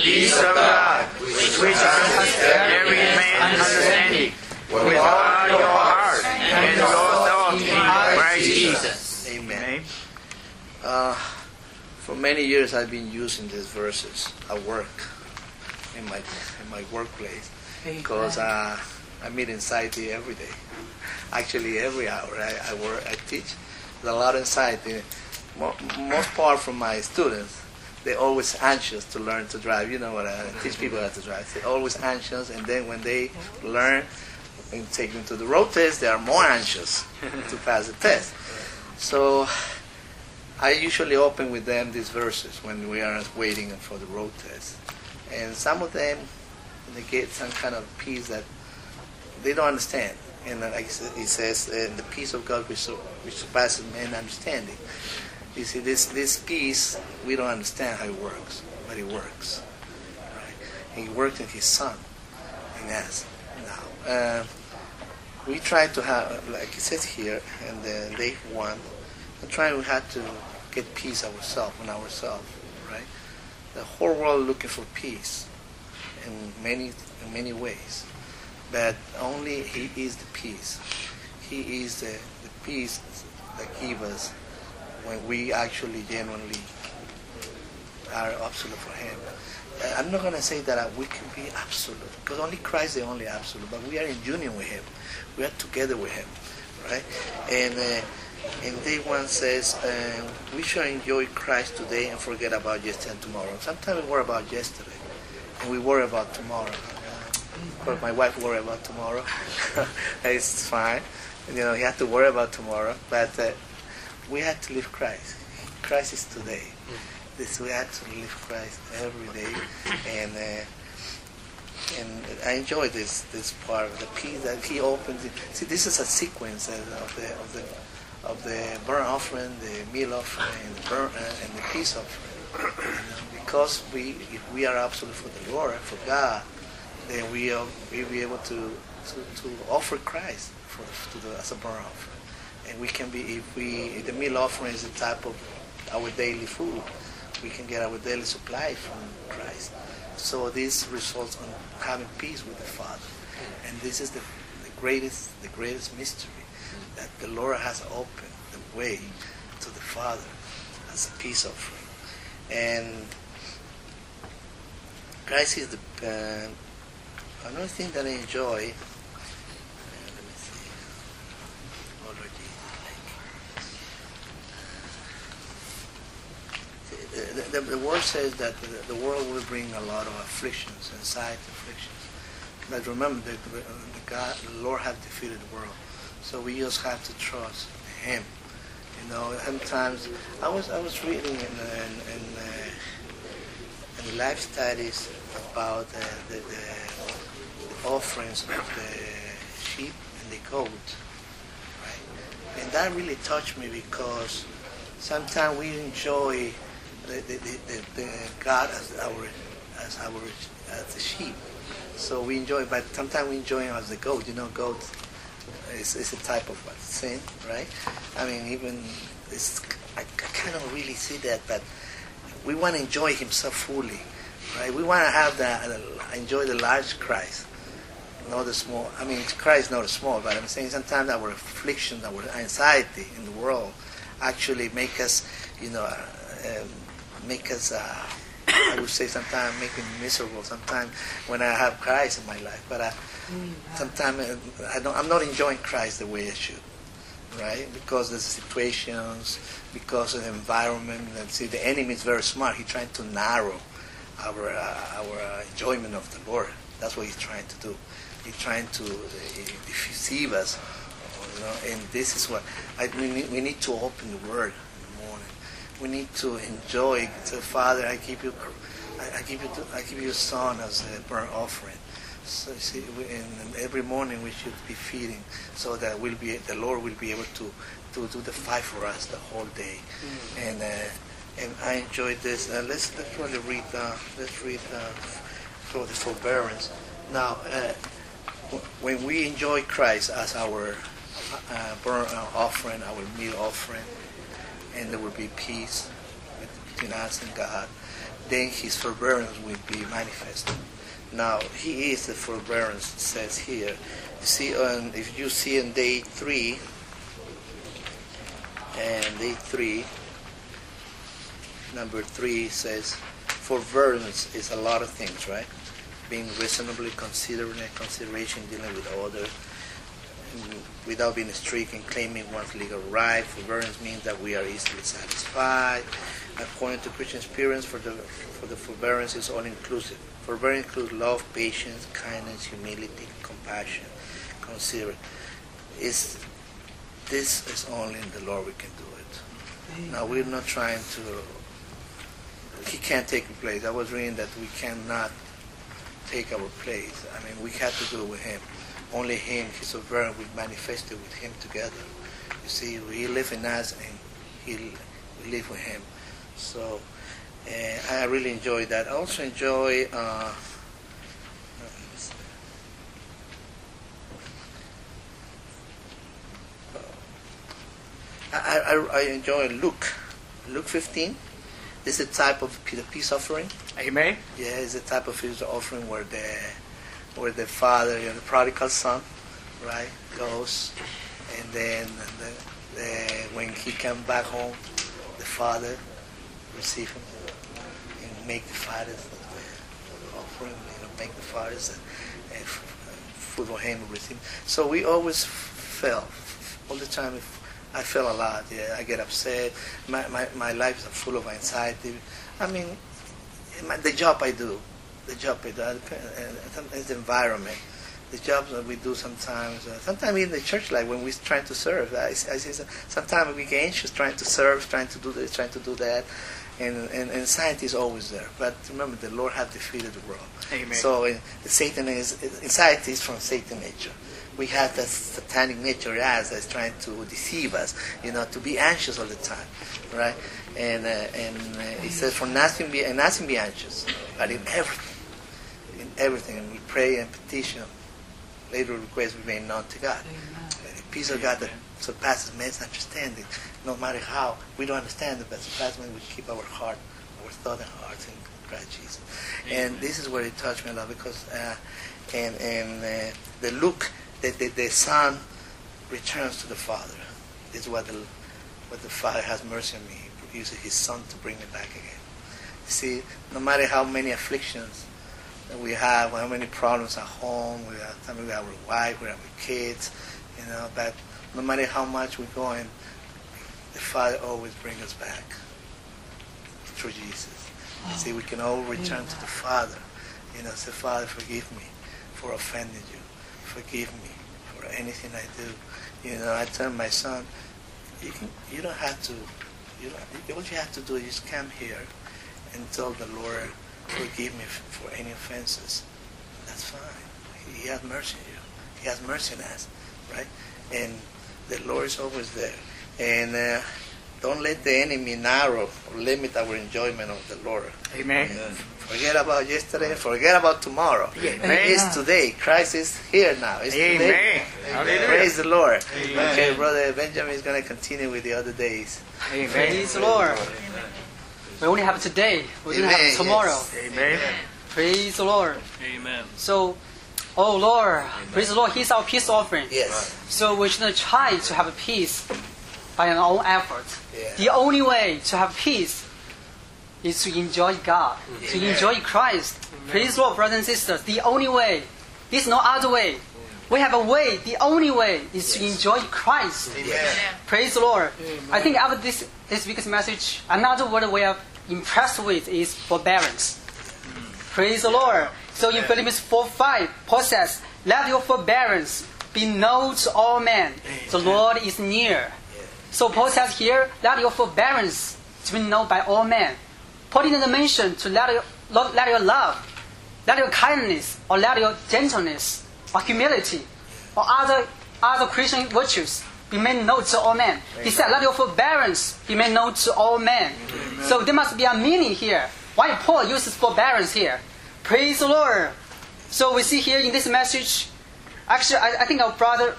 peace of God, which surpasses every man's understanding, with all your heart and your thoughts in Christ Jesus. Amen. For many years I've been using these verses at work, in my workplace, because I meet anxiety every day. Actually, every hour I teach. There's a lot of anxiety. Most part from my students, they're always anxious to learn to drive. You know what I teach people how to drive. They're always anxious, and then when they learn and take them to the road test, they are more anxious to pass the test. So I usually open with them these verses when we are waiting for the road test. And some of them, they get some kind of peace that they don't understand. And like he says, the peace of God which surpasses man's understanding. You see, this peace, we don't understand how it works, but it works. Right? He worked in His Son, in us. Now, we try to have, like it says here, in the day 1, we have to get peace ourselves, right? The whole world looking for peace in many ways, but only He is the peace. He is the peace that gives us when we actually genuinely are absolute for Him. I'm not going to say that we can be absolute, because only Christ is the only absolute, but we are in union with Him. We are together with Him, right? And day 1 says, we shall enjoy Christ today and forget about yesterday and tomorrow. Sometimes we worry about yesterday, and we worry about tomorrow. Of course, my wife worry about tomorrow. It's fine. You know, you have to worry about tomorrow, but we have to live Christ. Christ is today. We have to live Christ every day, and I enjoy this part of the peace that He opens. See, this is a sequence of the burnt offering, the meal offering, and the peace offering. Because if we are absolute for the Lord, for God, then we'll be able to offer Christ as a burnt offering. And we can be, if the meal offering is the type of our daily food, we can get our daily supply from Christ. So this results on having peace with the Father. And this is the greatest mystery, that the Lord has opened the way to the Father as a peace offering. And Christ is another thing that I enjoy. Let me see. Oh Lord Jesus. The word says that the world will bring a lot of afflictions, anxiety, afflictions. But remember, the Lord has defeated the world. So we just have to trust Him. You know, sometimes I was reading in the life studies about the offerings of the sheep and the goat, right? And that really touched me, because sometimes we enjoy the God as the sheep. So we enjoy, but sometimes we enjoy Him as the goat. You know, goat is a type of sin, right? I mean, even I kind of really see that, but we want to enjoy Him so fully, right? We want to have enjoy the large Christ, not the small. I mean, Christ not the small, but I'm saying sometimes our affliction, our anxiety in the world actually make us, I would say sometimes make me miserable. Sometimes when I have Christ in my life, but sometimes I'm not enjoying Christ the way I should, right? Because of the situations, because of the environment. And see, the enemy is very smart. He's trying to narrow our enjoyment of the Lord. That's what he's trying to do. He's trying to deceive us, And this is what we need to open the Word in the morning. We need to enjoy. So, Father, I give you your Son as a burnt offering. So see, and every morning we should be feeding, so that the Lord will be able to do the fight for us the whole day. And I enjoyed this. Let's really read. Let's read for the forbearance. Now, when we enjoy Christ as our burnt offering, our meal offering, and there will be peace between us and God, then His forbearance will be manifested. Now, He is the forbearance, it says here. You see, if you see in day 3, and day 3, number 3 says, forbearance is a lot of things, right? Being reasonably consideration dealing with others, without being strict in claiming one's legal right. Forbearance means that we are easily satisfied. According to Christian experience, for the forbearance is all inclusive. Forbearance includes love, patience, kindness, humility, compassion. Consider this is only in the Lord we can do it. Now we're not trying to. He can't take a place. I was reading that we cannot take our place. I mean, we have to do it with Him. Only Him, His sovereignty, will manifest it with Him together. You see, He lives in us, and we live with Him. So, I really enjoy that. I also enjoy. I enjoy Luke 15. This is a type of the peace offering. Amen. Yeah, it's a type of peace offering where the father, the prodigal son, right, goes, and then when he comes back home, the father receive him and make the fathers offering, make the fathers and food for him and receive. So we always fell all the time. I feel a lot. Yeah, I get upset. My life is full of anxiety. I mean, the job I do, it's the environment. The jobs that we do sometimes in the church life when we're trying to serve, I say sometimes we get anxious trying to serve, trying to do this, trying to do that, and anxiety is always there. But remember, the Lord has defeated the world. Amen. So anxiety is from Satan nature. We have that satanic nature as that's trying to deceive us, to be anxious all the time, right? And it says, for nothing be anxious, but in everything, and we pray and petition, later requests we made known to God. The peace of God that surpasses man's understanding, no matter how we don't understand it, but surpasses man, we keep our heart, our thought and hearts in Christ Jesus. And this is where it touched me a lot because, the look. The son returns to the father. This is what the father has mercy on me. He uses his son to bring me back again. You see, no matter how many afflictions that we have, how many problems at home, we have our wife, we have our kids, but no matter how much we're going, the Father always brings us back through Jesus. You see, we can all return to the Father. Say, Father, forgive me for offending you. Forgive me for anything I do. I tell my son, you don't have to. All you have to do is just come here and tell the Lord, forgive me for any offenses. That's fine. He has mercy on you. He has mercy on us, right? And the Lord is always there. And don't let the enemy narrow or limit our enjoyment of the Lord. Amen. Forget about yesterday. Forget about tomorrow. Amen. It's today. Christ is here now. It's Amen. Today. Praise the Lord. Amen. Okay, Brother Benjamin is going to continue with the other days. Amen. Praise the Lord. We only have today. We don't have tomorrow. Yes. Amen. Praise the Lord. Amen. So, oh Lord, praise the Lord. He's our peace offering. Yes. So we should try to have peace by our own effort. Yeah. The only way to have peace is to enjoy God, to enjoy Christ. Praise the Lord, brothers and sisters. The only way. There's no other way. We have a way. The only way is to enjoy Christ. Amen. Praise the Lord. I think after this week's message, another word we are impressed with is forbearance. Praise the Lord. So in Philippians 4:5, Paul says, let your forbearance be known to all men. The Lord is near. So Paul says here, let your forbearance to be known by all men. Paul didn't mention to let your love, let your kindness, or let your gentleness, or humility, or other Christian virtues be made known to all men. He said, let your forbearance be made known to all men. Amen. So there must be a meaning here. Why Paul uses forbearance here? Praise the Lord. So we see here in this message, actually I think our brother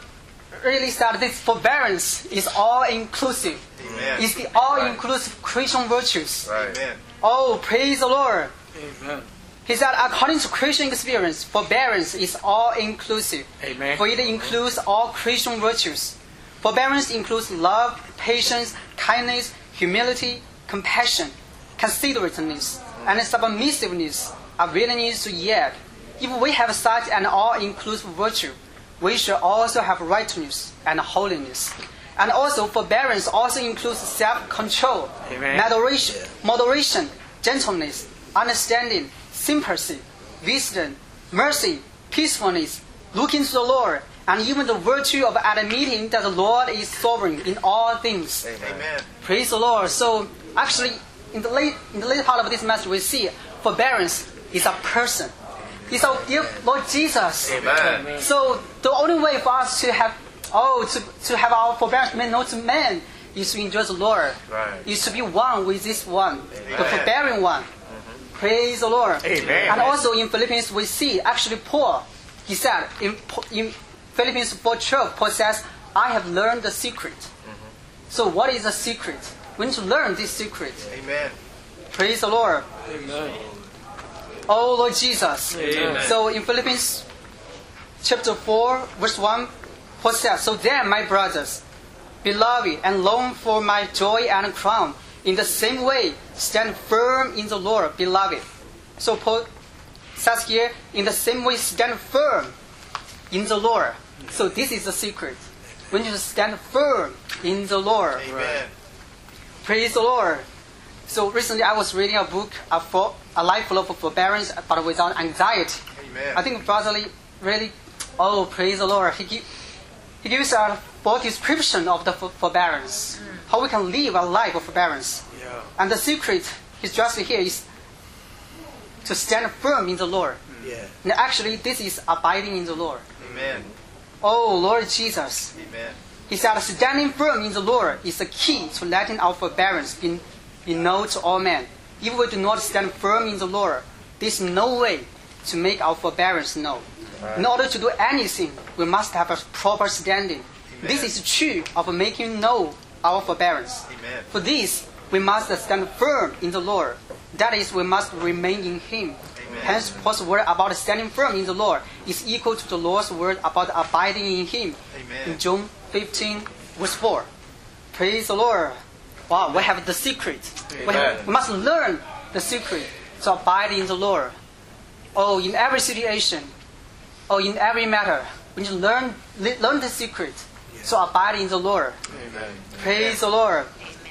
really said this forbearance is all-inclusive. Amen. It's the all-inclusive Christian virtues. Right. Amen. Oh, praise the Lord. Amen. He said, according to Christian experience, forbearance is all-inclusive. Amen. For it includes all Christian virtues. Forbearance includes love, patience, kindness, humility, compassion, considerateness, and submissiveness, a willingness to yield. If we have such an all-inclusive virtue, we should also have righteousness and holiness. And also, forbearance also includes self-control, Amen. moderation, gentleness, understanding, sympathy, wisdom, mercy, peacefulness, looking to the Lord, and even the virtue of admitting that the Lord is sovereign in all things. Amen. Praise the Lord. So, actually, in the late part of this message, we see forbearance is a person. It's our dear Lord Jesus. Amen. So, the only way for us to have to have our forbearance made known to man is to enjoy the Lord. Right. Is to be one with this one, the Amen. forbearing one. Praise the Lord. Amen. And also in Philippians we see, actually Paul, he said in Philippians 4:12, Paul says, I have learned the secret. So what is the secret? We need to learn this secret. Amen. Praise the Lord. Amen. Oh Lord Jesus. Amen. So in Philippians chapter 4, verse 1, Paul says, So then, my brothers, beloved, and long for my joy and crown, in the same way, stand firm in the Lord, beloved. So Paul says here, in the same way, stand firm in the Lord. So this is the secret. We need to stand firm in the Lord. Amen. Praise the Lord. So recently I was reading a book, A Life Full of Forbearance, but without anxiety. Amen. I think Brother Lee really, praise the Lord. He gives a full description of the forbearance, how we can live a life of forbearance. Yeah. And the secret is just here is to stand firm in the Lord. Yeah. And actually, this is abiding in the Lord. Amen. Oh, Lord Jesus. Amen. He said, standing firm in the Lord is the key to letting our forbearance be known to all men. If we do not stand firm in the Lord, there is no way to make our forbearance known. In order to do anything, we must have a proper standing. This is true of making known our forbearance. Amen. For this, we must stand firm in the Lord. That is, we must remain in Him. Amen. Hence, Paul's word about standing firm in the Lord is equal to the Lord's word about abiding in Him. Amen. In John 15, verse 4. Praise the Lord. Wow, we have the secret. We must learn the secret to abide in the Lord. Oh, in every situation, in every matter, we need to learn the secret to abide in the Lord. Amen. Praise the Lord.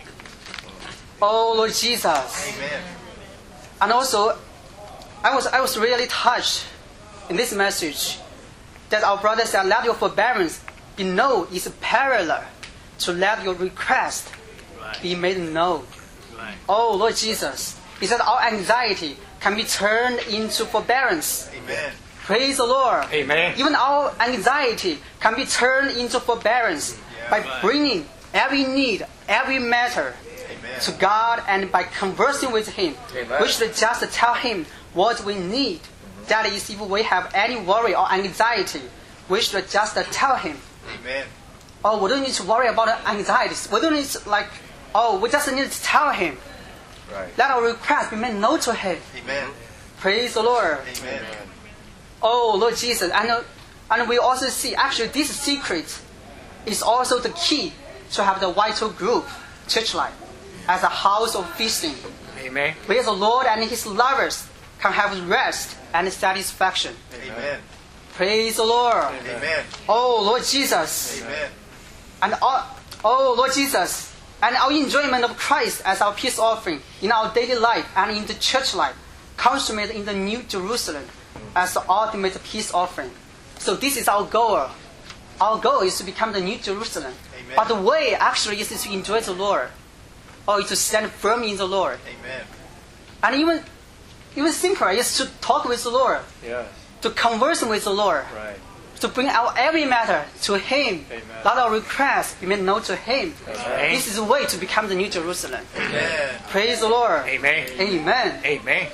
Oh, Lord Jesus. Amen. And also, I was really touched in this message that our brother said, let your forbearance be known is parallel to let your request be made known. Right. Oh, Lord Jesus. He said our anxiety can be turned into forbearance. Amen. Praise the Lord. Amen. Even our anxiety can be turned into forbearance by bringing every need, every matter Amen. to God and by conversing with Him. Amen. We should just tell Him what we need. That is, if we have any worry or anxiety, we should just tell Him. Amen. Oh, we don't need to worry about anxieties. We don't need to, we just need to tell Him. Right. Let our request be made known to Him. Amen. Praise the Lord. Amen. Oh, Lord Jesus. And we also see, actually, this secret is also the key to have the vital group, church life, as a house of feasting, Amen. where the Lord and His lovers can have rest and satisfaction. Amen. Praise the Lord. Amen. Oh, Lord Jesus. Amen. And Lord Jesus, and our enjoyment of Christ as our peace offering in our daily life and in the church life, consummate in the New Jerusalem as the ultimate peace offering. So this is our goal. Our goal is to become the New Jerusalem. Amen. But the way actually is to enjoy the Lord, or is to stand firm in the Lord. Amen. And even simpler is to talk with the Lord, Yes. to converse with the Lord, Right. to bring our every matter to Him. Amen. Let our requests be made known to Him. Amen. This is the way to become the New Jerusalem. Amen. Praise the Lord. Amen. Amen. Amen.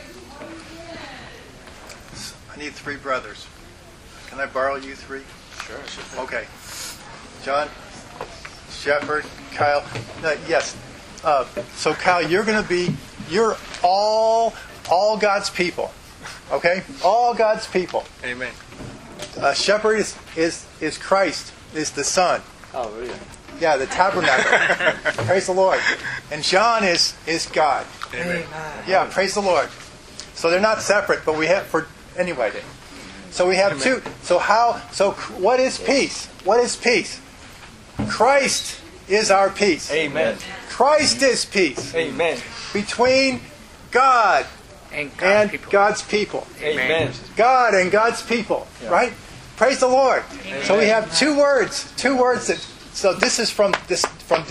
I need 3 brothers. Can I borrow you 3? Sure. Okay. John, Shepherd, Kyle. Yes. So Kyle, you're all God's people. Okay? All God's people. Amen. Shepherd is Christ, is the Son. Oh, really? Yeah, the tabernacle. Praise the Lord. And John is God. Amen. Yeah, praise the Lord. So they're not separate, but we have anyway. So we have two. So what is peace? What is peace? Christ is our peace. Amen. Christ is peace. Amen. Between God and God's people. Amen. God and God's people. Yeah. Right? Praise the Lord. Amen. So we have two words that. So this is from this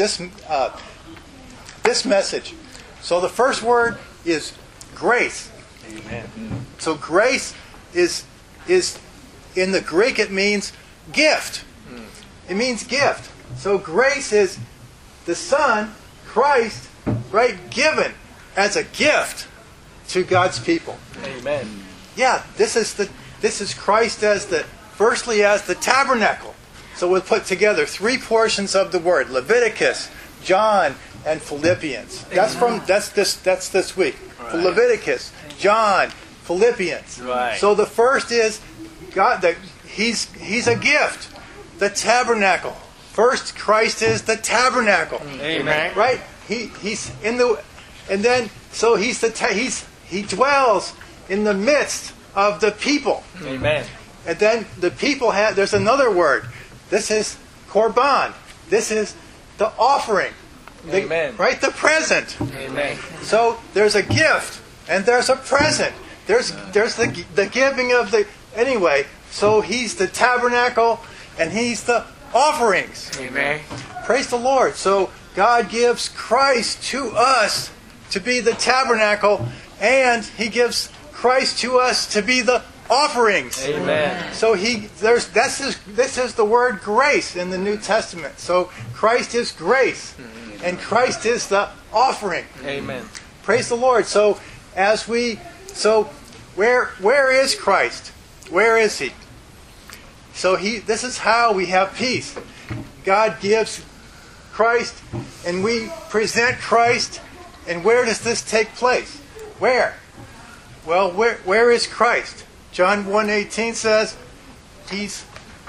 message. So the first word is grace. Amen. So grace is in the Greek it means gift. It means gift. So grace is the Son, Christ, right, given as a gift to God's people. Amen. Yeah, this is Christ as firstly as the tabernacle. So we'll put together three portions of the word: Leviticus, John, and Philippians. That's this week. Right. Leviticus, John, Philippians. Right. So the first is God. He's a gift. The tabernacle. First, Christ is the tabernacle. Amen. Right? He's in the, and then so he dwells in the midst of the people. Amen. And then the people there's another word. This is korban. This is the offering. Amen. Right? The present. Amen. So there's a gift and there's a present. There's the giving of the anyway. So he's the tabernacle and he's the offerings. Amen. Praise the Lord. So God gives Christ to us to be the tabernacle, and He gives Christ to us to be the offerings. Amen. So this is the word grace in the New Testament. So Christ is grace, and Christ is the offering. Amen. Praise the Lord. So where is Christ? Where is He? So this is how we have peace. God gives Christ, and we present Christ. And where does this take place? Where? Well, where is Christ? John 1:18 says he's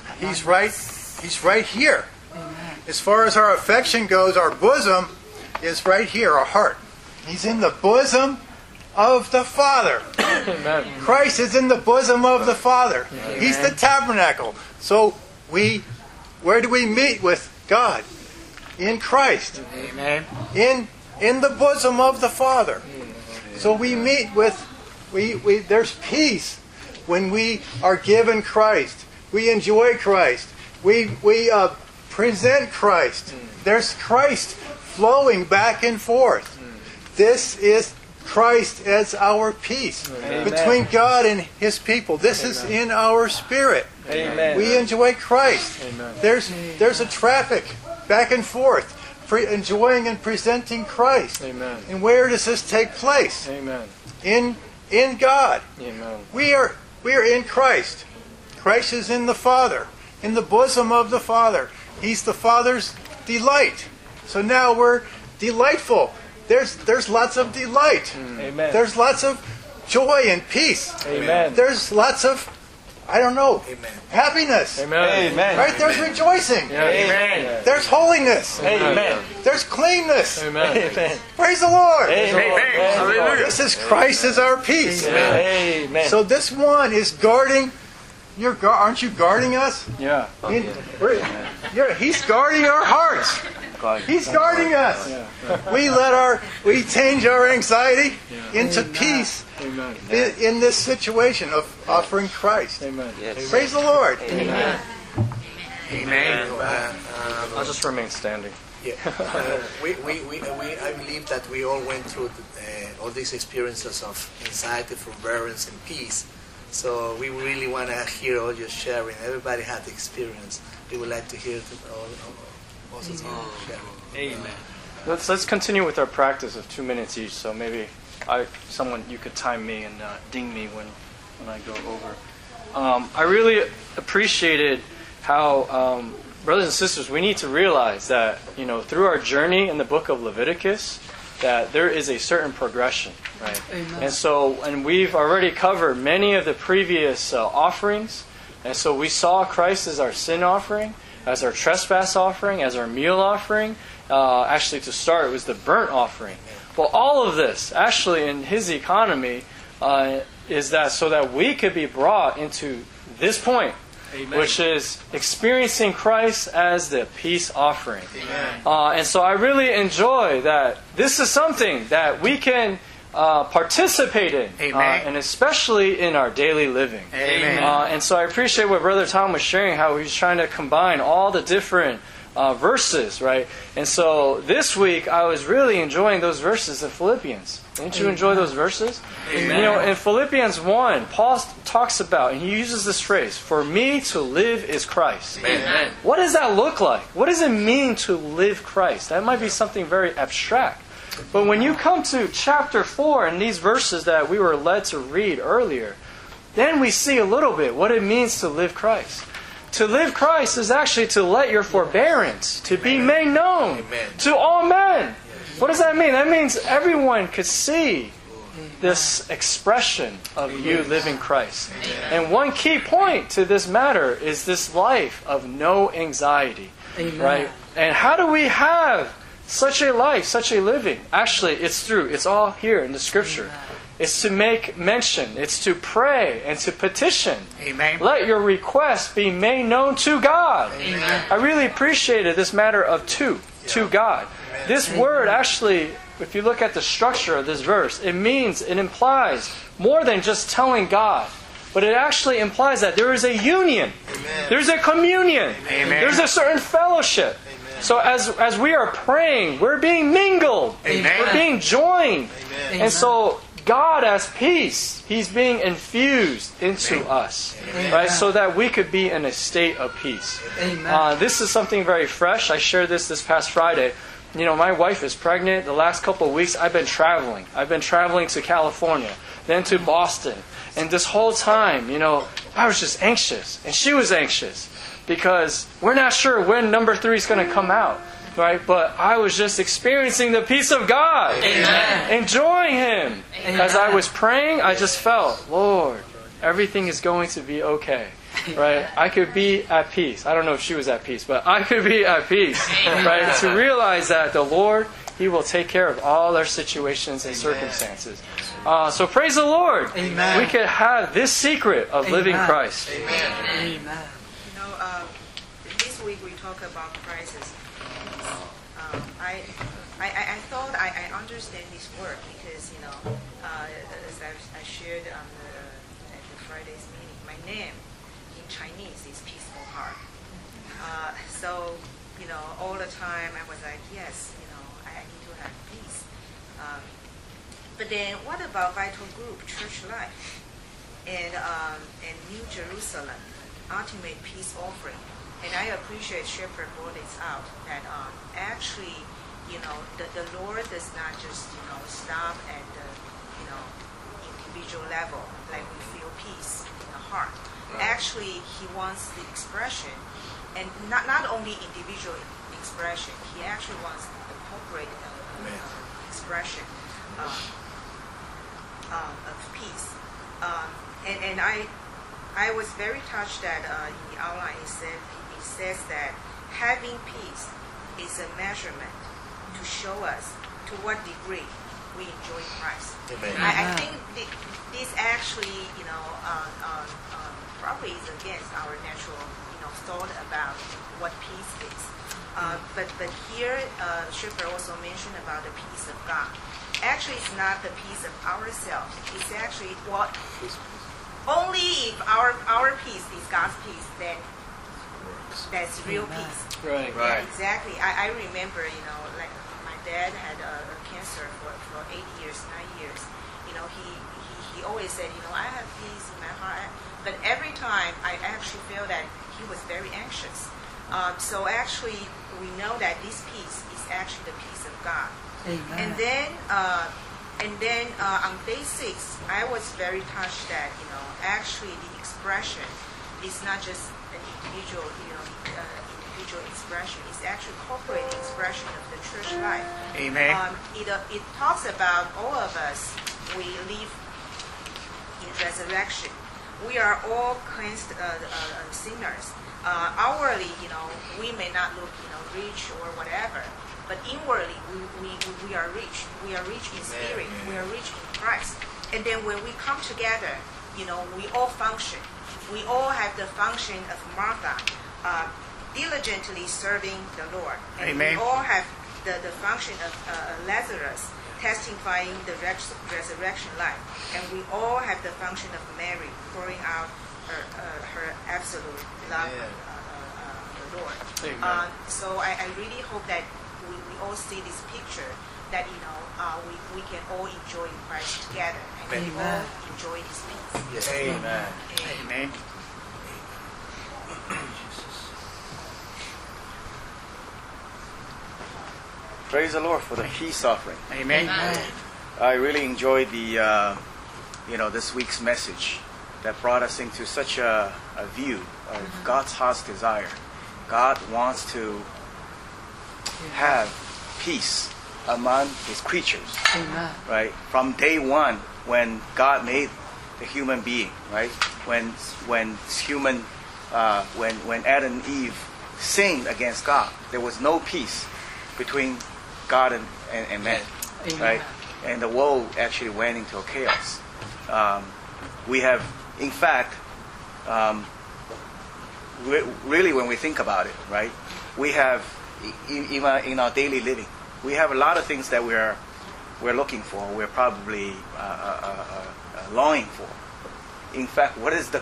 right here. As far as our affection goes, our bosom is right here, our heart. He's in the bosom of the Father. Amen. Christ is in the bosom of the Father. Amen. He's the tabernacle. So where do we meet with God? In Christ. Amen. In the bosom of the Father. So we meet with there's peace when we are given Christ. We enjoy Christ. We present Christ. There's Christ flowing back and forth. This is Christ as our peace. Amen. Between God and His people. This is in our spirit. Amen. We enjoy Christ. Amen. There's a traffic back and forth, enjoying and presenting Christ. Amen. And where does this take place? Amen. In God. Amen. We are in Christ. Christ is in the Father, in the bosom of the Father. He's the Father's delight. So now we're delightful. There's lots of delight. Amen. There's lots of joy and peace. Amen. There's lots of, happiness. Amen. Amen. Right? There's rejoicing. Yeah. Amen. There's holiness. Amen. There's cleanness. Amen. Amen. Praise the Lord. Amen. Hallelujah. This is Christ as our peace. Amen. So this one is guarding. Aren't you guarding us? Yeah. He's guarding our hearts. He's guarding us. We change our anxiety into peace in this situation of offering Christ. Amen. Yes. Praise the Lord. Amen. Amen. I'll just remain standing. Yeah. I believe that we all went through all these experiences of anxiety, forbearance, and peace. So we really want to hear all your sharing. Everybody had the experience. We would like to hear also sharing. Amen. Let's continue with our practice of 2 minutes each. So maybe you could time me and ding me when I go over. I really appreciated how brothers and sisters, we need to realize that, through our journey in the book of Leviticus, that there is a certain progression, right? Amen. And we've already covered many of the previous offerings. And so we saw Christ as our sin offering, as our trespass offering, as our meal offering. Actually, to start, it was the burnt offering. Well, all of this, actually, in His economy, is that so that we could be brought into this point, Amen. which is experiencing Christ as the peace offering. Amen. And so I really enjoy that this is something that we can participate in, Amen. and especially in our daily living. Amen. And so I appreciate what Brother Tom was sharing, how he's trying to combine all the different verses, right? And so this week I was really enjoying those verses in Philippians. Didn't you enjoy those verses? Amen. In Philippians 1, Paul talks about, and he uses this phrase, "For me to live is Christ." Amen. What does that look like? What does it mean to live Christ? That might be something very abstract. But when you come to chapter 4 and these verses that we were led to read earlier, then we see a little bit what it means to live Christ. To live Christ is actually to let your forbearance to be made known Amen. to all men. What does that mean? That means everyone could see this expression of you living Christ. And one key point to this matter is this life of no anxiety. Amen. Right? And how do we have such a life, such a living? Actually, it's all here in the Scripture. It's to make mention. It's to pray and to petition. Amen. Let your requests be made known to God. Amen. I really appreciated this matter of to God. This word actually, if you look at the structure of this verse, it implies more than just telling God. But it actually implies that there is a union. Amen. There's a communion. Amen. There's a certain fellowship. So as we are praying, we're being mingled. Amen. We're being joined. Amen. And so God as peace, He's being infused into us. Right? So that we could be in a state of peace. Amen. This is something very fresh. I shared this past Friday. My wife is pregnant. The last couple of weeks I've been traveling. I've been traveling to California, then to Boston. And this whole time, I was just anxious. And she was anxious. Because we're not sure when number 3 is going to come out. Right? But I was just experiencing the peace of God. Amen. Enjoying Him. Amen. As I was praying, I just felt, Lord, everything is going to be okay. Right? I could be at peace. I don't know if she was at peace, but I could be at peace. Right? To realize that the Lord, He will take care of all our situations and circumstances. So praise the Lord. Amen. We could have this secret of living Amen. Christ. Amen. This week we talk about crisis. I thought I understand this word because as I shared at the Friday's meeting, my name in Chinese is peaceful heart. So all the time I was like, yes, I need to have peace. But then what about Vital Group, Church Life, and New Jerusalem, Ultimate Peace Offering? And I appreciate Shepherd brought this out, that actually, the Lord does not just, stop at the, individual level, like we feel peace in the heart. Right. Actually, He wants the expression, and not only individual expression, He actually wants the corporate expression of peace. And I was very touched that in the outline it says that having peace is a measurement to show us to what degree we enjoy Christ. Amen. I think this actually, probably is against our natural, thought about what peace is. But here, Shepherd also mentioned about the peace of God. Actually, it's not the peace of ourselves. It's actually what only if our peace is God's peace, then that's real peace. Right. Yeah, exactly. I remember, like my dad had a cancer for 8 years, 9 years. He always said, I have peace in my heart. But every time I actually feel that he was very anxious. So actually, we know that this peace is actually the peace of God. Amen. And then on day 6, I was very touched that actually the expression is not just an individual individual expression. It's actually corporate expression of the church life. Amen. It talks about all of us. We live in resurrection. We are all cleansed sinners. Outwardly, we may not look, rich or whatever, but inwardly, we are rich. We are rich in spirit. We are rich in Christ. And then when we come together, we all function. We all have the function of Martha, diligently serving the Lord. And Amen. we all have the function of Lazarus, testifying the resurrection life. And we all have the function of Mary, pouring out her absolute love of the Lord. Amen. So I really hope that we all see this picture, that we can all enjoy Christ together, and we all enjoy His peace. Yes. Amen. Amen. Praise the Lord for the peace offering. Amen. I really enjoyed the, this week's message that brought us into such a view of God's heart's desire. God wants to have peace among His creatures, right? From day one, when God made the human being, right? When Adam and Eve sinned against God, there was no peace between God and man, right? And the world actually went into a chaos. We have, in fact, really when we think about it, right? We have, even in our daily living, we have a lot of things that we're looking for. We're probably longing for. In fact, what is the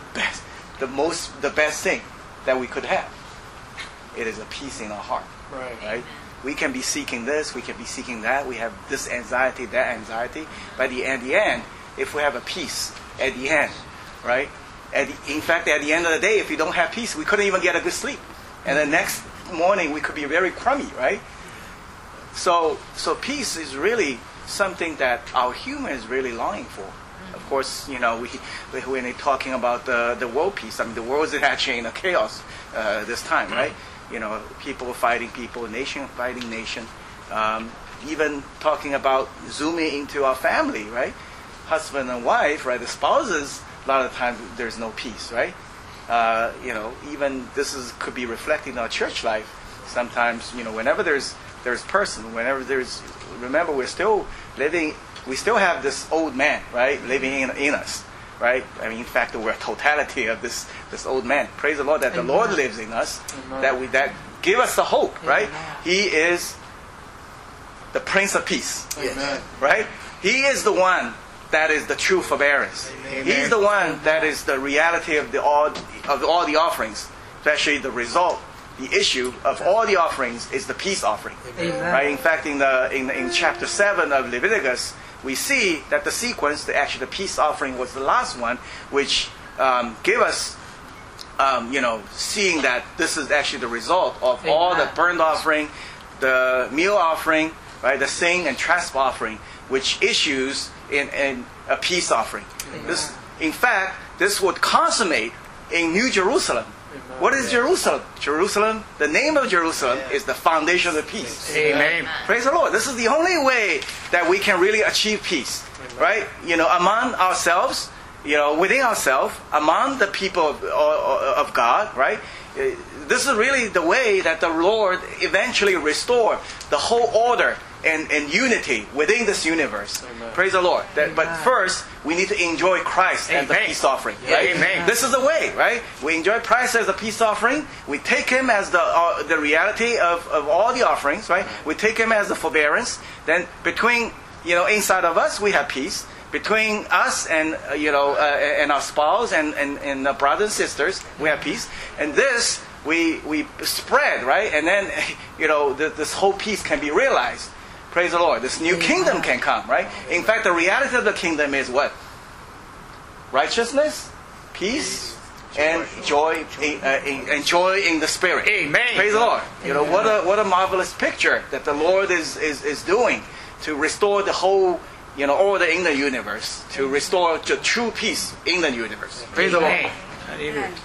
best thing that we could have? It is a peace in our heart, right? We can be seeking this, we can be seeking that. We have this anxiety, that anxiety. But at the end, if we have a peace at the end, right? In fact, at the end of the day, if we don't have peace, we couldn't even get a good sleep. And the next morning, we could be very crummy, right? So peace is really something that our human is really longing for. Of course, when we're talking about the world peace, I mean, the world is actually in a chaos this time, right? People fighting people, nation fighting nation. Even talking about zooming into our family, right? Husband and wife, right? The spouses, a lot of times there's no peace, right? Even this could be reflecting our church life. Sometimes, whenever there's person, remember we still have this old man, right? Living in us, right? I mean, in fact, we're a totality of this old man. Praise the Lord that the Lord lives in us, that give us the hope, right? He is the Prince of Peace, right? He is the one that is the true forbearance. He's the one that is the reality of all the offerings, especially the result. The issue of all the offerings is the peace offering, right? In fact, in chapter 7 of Leviticus, we see that the sequence, the peace offering was the last one, which give us, seeing that this is actually the result of all the burnt offering, the meal offering, right, the sin and trespass offering, which issues in a peace offering. In fact, this would consummate in New Jerusalem. What is Jerusalem? Jerusalem, the name of Jerusalem is the foundation of peace. Amen. Praise the Lord. This is the only way that we can really achieve peace, right? Among ourselves, within ourselves, among the people of God, right? This is really the way that the Lord eventually restore the whole order and unity within this universe. Amen. Praise the Lord. But first, we need to enjoy Christ as the peace offering. Right? Amen. This is the way, right? We enjoy Christ as the peace offering. We take Him as the reality of all the offerings, right? We take Him as the forbearance. Then between, inside of us, we have peace. Between us and and our spouse and our brothers and sisters, we have peace. And this we spread, right? And then this whole peace can be realized. Praise the Lord. This new kingdom can come, right? In fact, the reality of the kingdom is what? Righteousness, peace, and joy in the Spirit. Amen. Praise the Lord. What a marvelous picture that the Lord is doing to restore the whole order in the universe, to restore the true peace in the universe. Praise the Lord.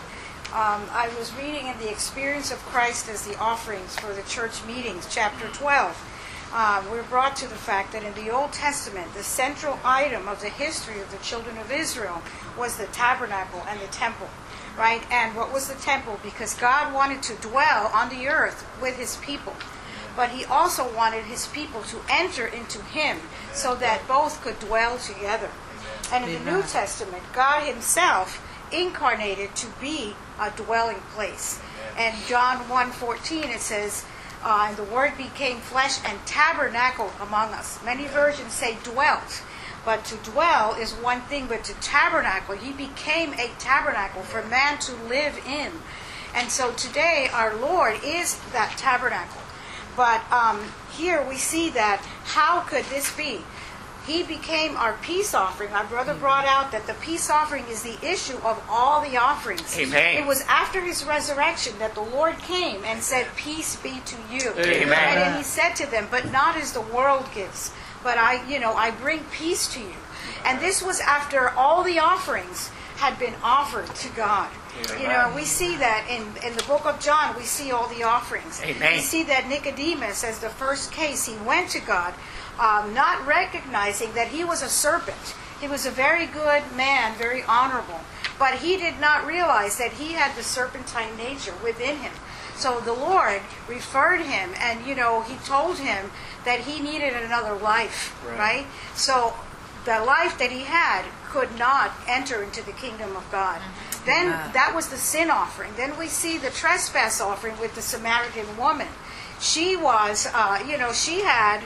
I was reading in the Experience of Christ as the Offerings for the Church Meetings, chapter 12. We're brought to the fact that in the Old Testament, the central item of the history of the children of Israel was the tabernacle and the temple, right? And what was the temple? Because God wanted to dwell on the earth with his people. But he also wanted his people to enter into him so that both could dwell together. And in the New Testament, God himself incarnated to be a dwelling place. And John 1:14 it says, and the Word became flesh and tabernacled among us. Many versions say dwelt. But to dwell is one thing, but to tabernacle, he became a tabernacle for man to live in. And so today our Lord is that tabernacle. But here we see that, how could this be? He became our peace offering. Our brother brought out that the peace offering is the issue of all the offerings. Amen. It was after his resurrection that the Lord came and said, "Peace be to you." Amen. And then he said to them, "But not as the world gives, but I bring peace to you." And this was after all the offerings had been offered to God. We see that in the book of John, we see all the offerings. Amen. We see that Nicodemus, as the first case, he went to God, not recognizing that he was a serpent. He was a very good man, very honorable. But he did not realize that he had the serpentine nature within him. So the Lord referred him, and, he told him that he needed another life, right? So the life that he had could not enter into the kingdom of God. Then that was the sin offering. Then we see the trespass offering with the Samaritan woman. She was, she had,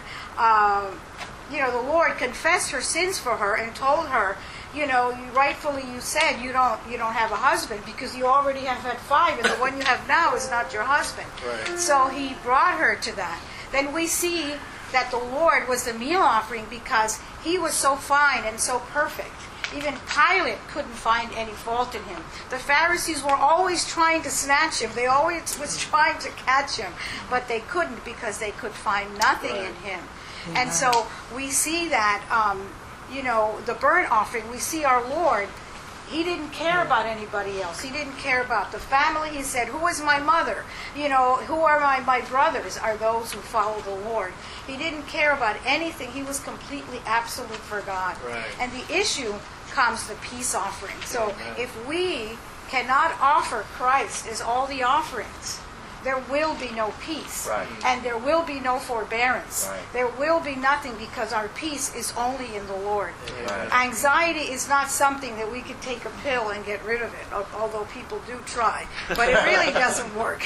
the Lord confessed her sins for her and told her, you said you don't have a husband because you already have had 5, and the one you have now is not your husband. Right. So he brought her to that. Then we see that the Lord was the meal offering because he was so fine and so perfect. Even Pilate couldn't find any fault in him. The Pharisees were always trying to snatch him. They always was trying to catch him, but they couldn't because they could find nothing in him. And so we see that, the burnt offering, we see our Lord, he didn't care about anybody else. He didn't care about the family. He said, "Who is my mother? Who are my brothers?" Are those who follow the Lord. He didn't care about anything. He was completely absolute for God. Right. And the issue comes the peace offering. So if we cannot offer Christ as all the offerings, there will be no peace. Right. And there will be no forbearance. Right. There will be nothing because our peace is only in the Lord. Right. Anxiety is not something that we could take a pill and get rid of it, although people do try. But it really doesn't work.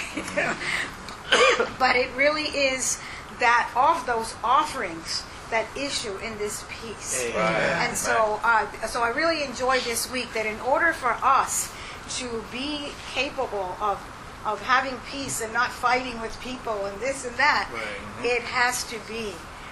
But it really is that of those offerings that issue in this peace. Right. And so I really enjoy this week that in order for us to be capable of having peace and not fighting with people and this and that, it has to be,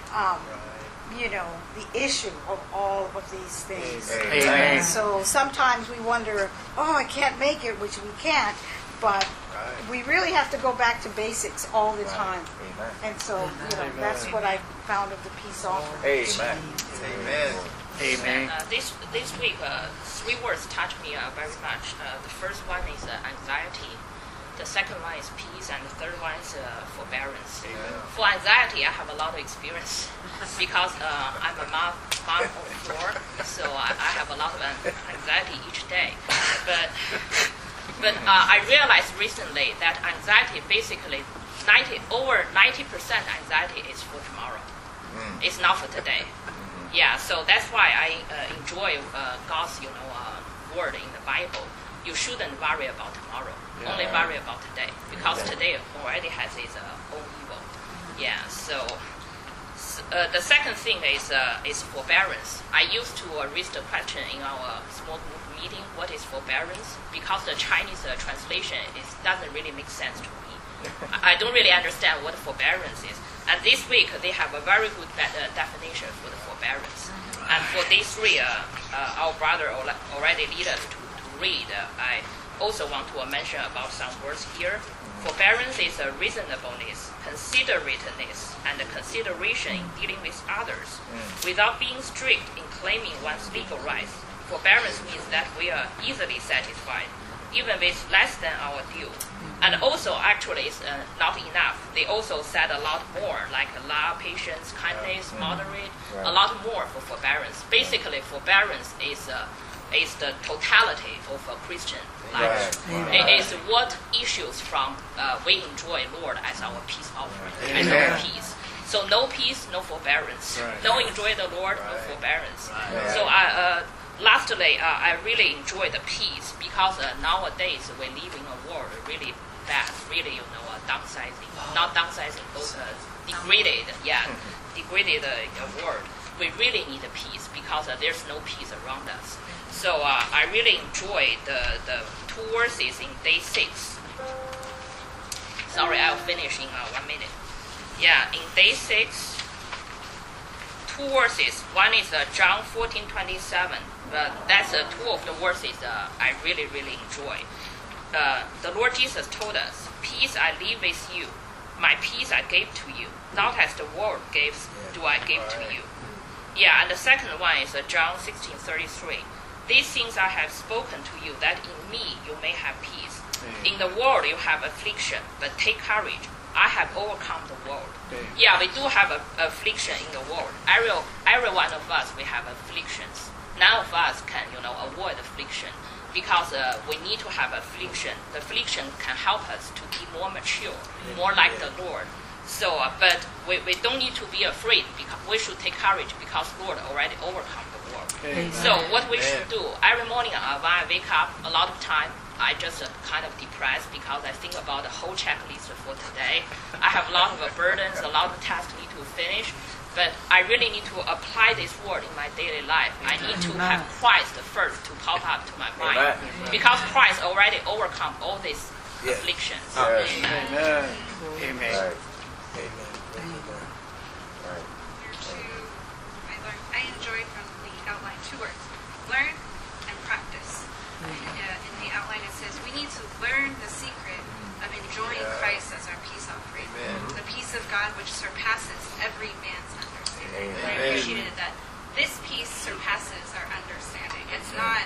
the issue of all of these things. Amen. And so sometimes we wonder, I can't make it, which we can't, but we really have to go back to basics all the time. And so, that's what I found of the peace offering. Amen. Amen. Amen. This week, 3 words touched me very much. The first one is anxiety. The second one is peace, and the third one is forbearance. Amen. For anxiety, I have a lot of experience because I'm a mom of 4, so I have a lot of anxiety each day. But I realized recently that anxiety, basically, over 90% anxiety is for tomorrow. It's not for today. Yeah, so that's why I enjoy God's word in the Bible. You shouldn't worry about tomorrow. Only worry about today, because today already has its own evil. Yeah. So the second thing is forbearance. I used to raise the question in our small group meeting, what is forbearance? Because the Chinese translation doesn't really make sense to me. I don't really understand what forbearance is. And this week they have a very good definition for the forbearance. And for these 3, our brother already lead us to read. I also want to mention about some words here. Forbearance is a reasonableness, considerateness, and consideration in dealing with others, without being strict in claiming one's legal rights. Forbearance means that we are easily satisfied, even with less than our due. And also, actually, it's not enough. They also said a lot more, like love, patience, kindness, moderate, a lot more for forbearance. Basically, forbearance is the totality of a Christian life. It is what issues from we enjoy Lord as our peace offering, as our peace. So no peace, no forbearance. No enjoy the Lord, no forbearance. So lastly, I really enjoy the peace because nowadays we live in a world really bad, really, downsizing. Not downsizing, but degraded, degraded world. We really need peace because there's no peace around us. So I really enjoy the 2 verses in day 6. Sorry, I'll finish in 1 minute. Yeah, in day 6, 2 verses. One is John 14:27. That's 2 of the verses I really, really enjoy. The Lord Jesus told us, "Peace I leave with you, my peace I give to you. Not as the world gives, do I give to you." Yeah, and the second one is John 16:33. "These things I have spoken to you, that in me you may have peace. In the world you have affliction, but take courage. I have overcome the world." Yeah, we do have affliction in the world. Every one of us, we have afflictions. None of us can, avoid affliction because we need to have affliction. The affliction can help us to be more mature, more like the Lord. So, but we don't need to be afraid because we should take courage because Lord already overcome the world. So what we should do, every morning when I wake up, a lot of time, I just kind of depressed because I think about the whole checklist for today. I have a lot of burdens, a lot of tasks need to finish, but I really need to apply this word in my daily life. I need to have Christ first to pop up to my mind because Christ already overcome all these afflictions. Amen. Amen. I enjoyed from the outline 2 words: learn and practice. In the outline it says we need to learn the secret of enjoying Christ as our peace offering. The peace of God which surpasses every man's understanding. I appreciated that this peace surpasses our understanding. It's not,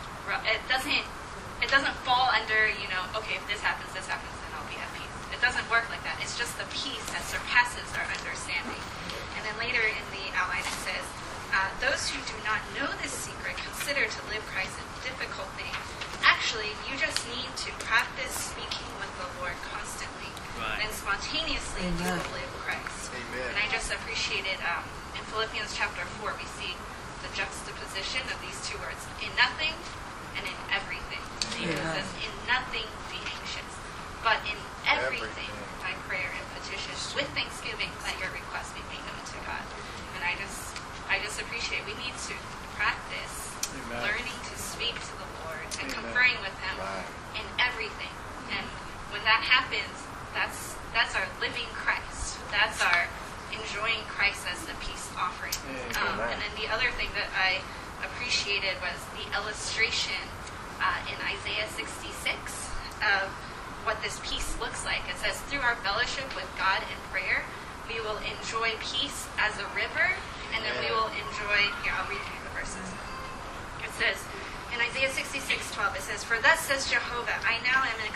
it doesn't fall under, okay, if this happens, then I'll be at peace. It doesn't work like that. It's just the peace that surpasses our understanding. And then later in the outline it says, those who do not know this secret consider to live Christ a difficult thing. Actually, you just need to practice speaking with the Lord constantly. And spontaneously you will live Christ. And I just appreciated in Philippians chapter 4, we see the juxtaposition of these 2 words, in nothing and in everything. It says, in nothing be anxious, but in everything by prayer and petition, with thanksgiving, let your requests be made known to God. And I just appreciate we need to practice learning to speak to the Lord and conferring with Him in everything. And when that happens, that's our living Christ. That's our enjoying Christ as the peace offering. And then the other thing that I appreciated was the illustration in Isaiah 66 of what this peace looks like. It says, through our fellowship with God in prayer, we will enjoy peace as a river, and then we will enjoy, I'll read you the verses. It says, in Isaiah 66:12, it says, "For thus says Jehovah, I now am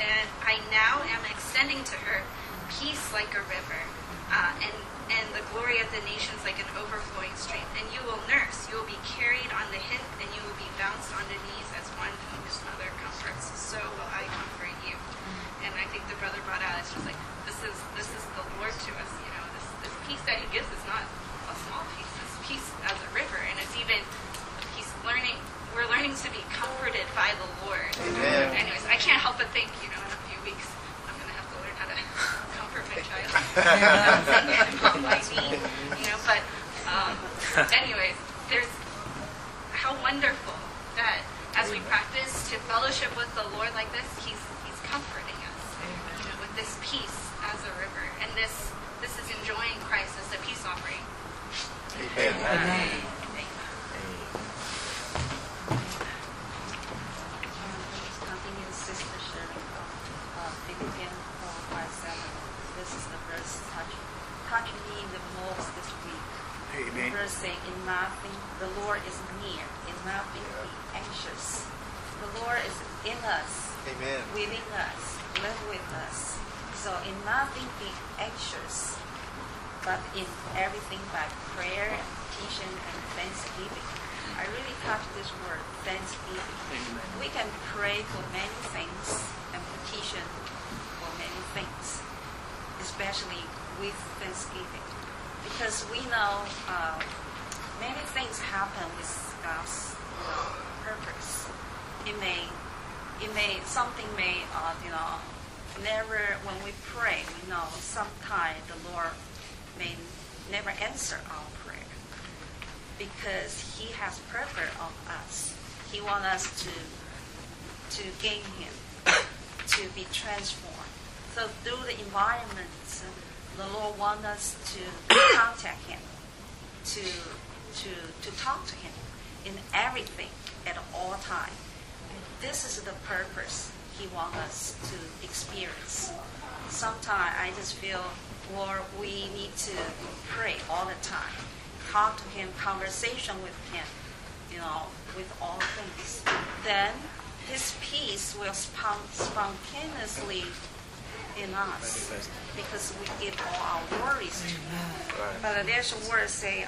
extending to her peace like a river, and the glory of the nations like an overflowing stream. And you will nurse, you will be carried on the hip, and you will be bounced on the knees as one whose mother comforts. So will I comfort you." And I think the brother brought out, it's just like, this is the Lord to us, this peace that He gives is not a small peace. It's peace as a river, and it's even a peace we're learning to be comforted by the Lord. Amen. Anyways, I can't help but think, in a few weeks, I'm going to have to learn how to comfort my child. On my knee, but anyways, there's how wonderful that as we practice to fellowship with the Lord like this, He's comforting us, with this peace as a river, and this is enjoying Christ as the peace offering. Amen. Continue Sister sharing Philippians 4:5-7. This is the verse touching me the most this week. Amen. The verse saying, "In nothing the Lord is near. In nothing be anxious, the Lord is in us, Amen. within us, live with us. So in nothing be anxious, but in everything by prayer, petition, and thanksgiving. I really touch this word, thanksgiving. We can pray for many things and petition for many things, especially with thanksgiving, because we know many things happen with God's purpose. Something may never, when we pray, we know sometimes the Lord may never answer our prayer because He has purpose on us. He wants us to gain Him, to be transformed. So through the environments, the Lord wants us to contact Him, to talk to Him in everything at all times. This is the purpose He wants us to experience. Sometimes I just feel, Lord, we need to pray all the time, talk to Him, conversation with Him, with all things. Then His peace will spontaneously in us because we give all our worries to Him. But there's a word say,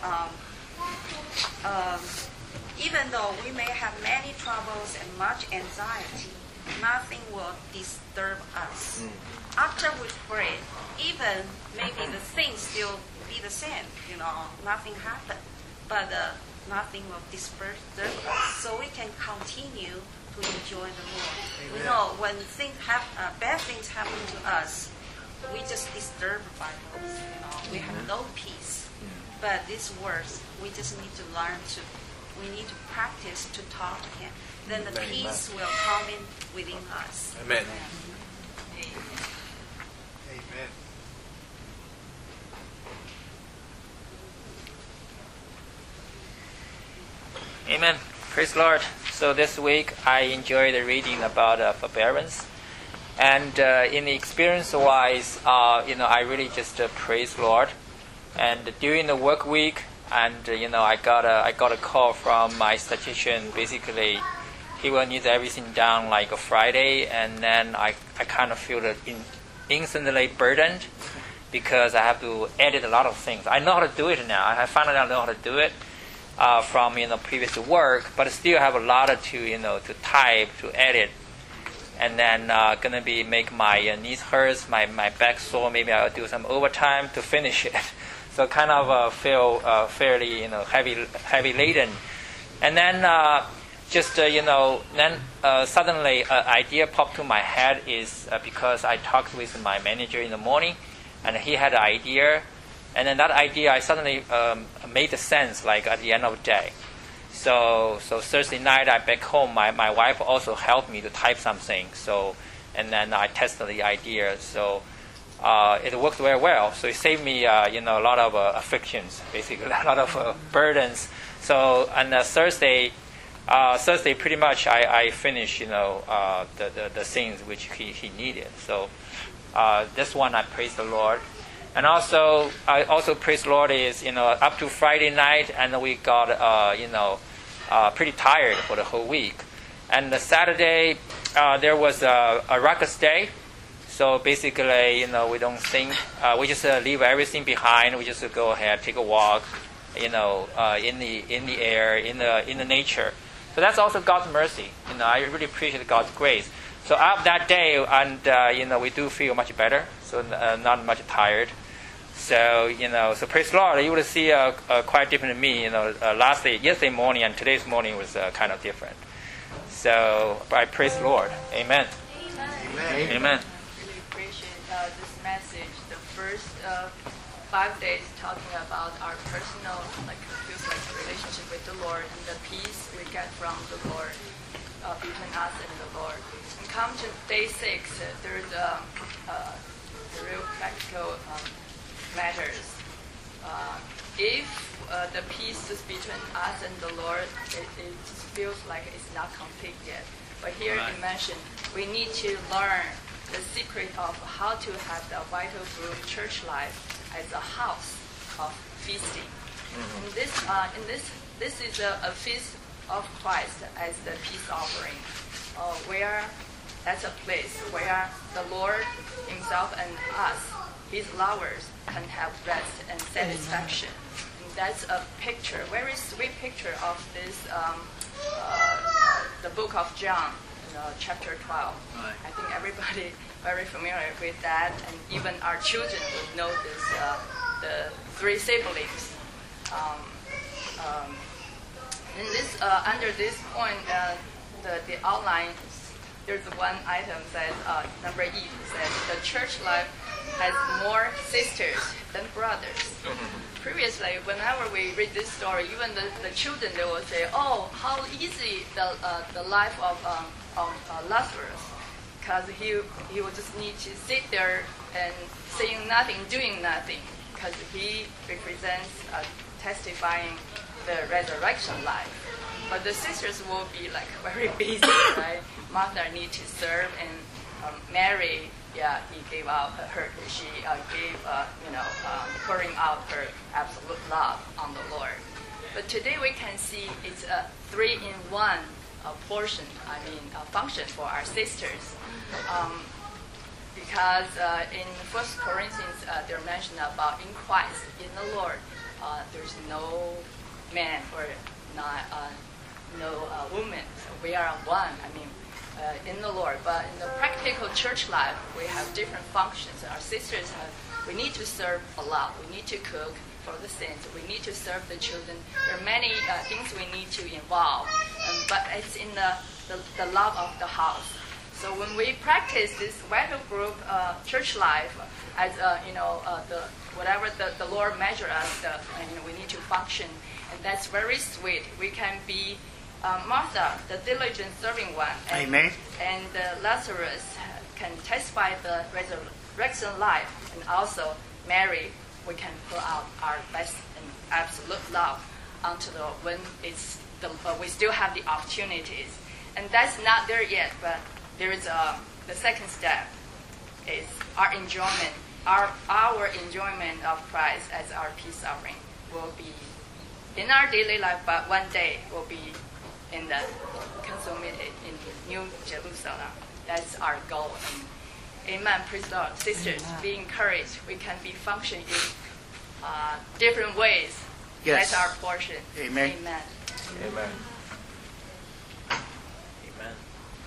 even though we may have many troubles and much anxiety, nothing will disturb us. After we pray, even maybe the things still be the same, nothing happened, but nothing will disturb us. So we can continue to enjoy the Lord. Amen. We know when bad things happen to us, we just disturbed by those. We have no peace. But these words, we just need to learn we need to practice to talk to Him. Then the Amen. peace will come in within us. Amen. Amen. Amen. Praise the Lord. So this week I enjoyed reading about forbearance. And in the experience-wise, I really just praise the Lord. And during the work week, and I got a call from my statistician. Basically, he will need everything done like a Friday, and then I kind of feel instantly burdened because I have to edit a lot of things. I know how to do it now. I finally know how to do it from previous work, but still have a lot to type, to edit, and then gonna be make my knees hurts, my back sore. Maybe I'll do some overtime to finish it. So kind of feel fairly heavy laden, and then suddenly an idea popped to my head is because I talked with my manager in the morning, and he had an idea, and then that idea I suddenly made sense like at the end of the day. So Thursday night I back home. My wife also helped me to type something. So and then I tested the idea. So. It worked very well, so it saved me, a lot of afflictions, basically, a lot of burdens. So on Thursday, pretty much I finished, the things which he needed. So this one I praise the Lord, and also I also praise the Lord is up to Friday night, and we got pretty tired for the whole week, and the Saturday there was a ruckus day. So basically, we don't think. We just leave everything behind. We just go ahead, take a walk, in the air, in the nature. So that's also God's mercy. I really appreciate God's grace. So after that day, and we do feel much better. So not much tired. So so praise the Lord. You will see quite different me. Yesterday morning and today's morning was kind of different. So I praise the Lord. Amen. Amen. Amen. This message, the first 5 days talking about our personal, relationship with the Lord and the peace we get from the Lord, between us and the Lord. And come to day 6, there's the real practical matters. If the peace is between us and the Lord, it just feels like it's not complete yet. But here it mentioned we need to learn the secret of how to have the vital group church life as a house of feasting. Mm-hmm. This is a feast of Christ as the peace offering. that's a place where the Lord Himself and us, His lovers, can have rest and satisfaction. And that's a picture, very sweet picture of this, the book of John, chapter 12. Right. I think everybody very familiar with that, and even our children would know this, the three siblings. In this, under this point, the outline, there's one item says, number E says, the church life has more sisters than brothers. Previously, whenever we read this story, even the children, they will say, oh, how easy the life of Lazarus, because he would just need to sit there and saying nothing, doing nothing, because he represents testifying the resurrection life. But the sisters will be like very busy, right? Martha need to serve, and Mary, he gave out she gave pouring out her absolute love on the Lord. But today we can see it's a 3-in-1 portion. Function for our sisters, because in 1 Corinthians they're mentioned about in Christ, in the Lord, there's no man or no woman. So we are one. In the Lord. But in the practical church life, we have different functions. Our sisters we need to serve a lot. We need to cook for the saints. We need to serve the children. There are many things we need to involve. But it's in the love of the house. So when we practice this vital group church life, as whatever the Lord measures us, we need to function, and that's very sweet. We can be Martha, the diligent serving one, and Lazarus can testify the resurrection life, and also Mary, we can pour out our best and absolute love unto the when we still have the opportunities, and that's not there yet. But there is the second step is our enjoyment, our enjoyment of Christ as our peace offering will be in our daily life, but one day will be in the consummated in New Jerusalem. That's our goal. And amen. Praise the Lord. Sisters, be encouraged. We can be functioning in different ways. Yes. That's our portion. Amen. Amen. Amen. Amen.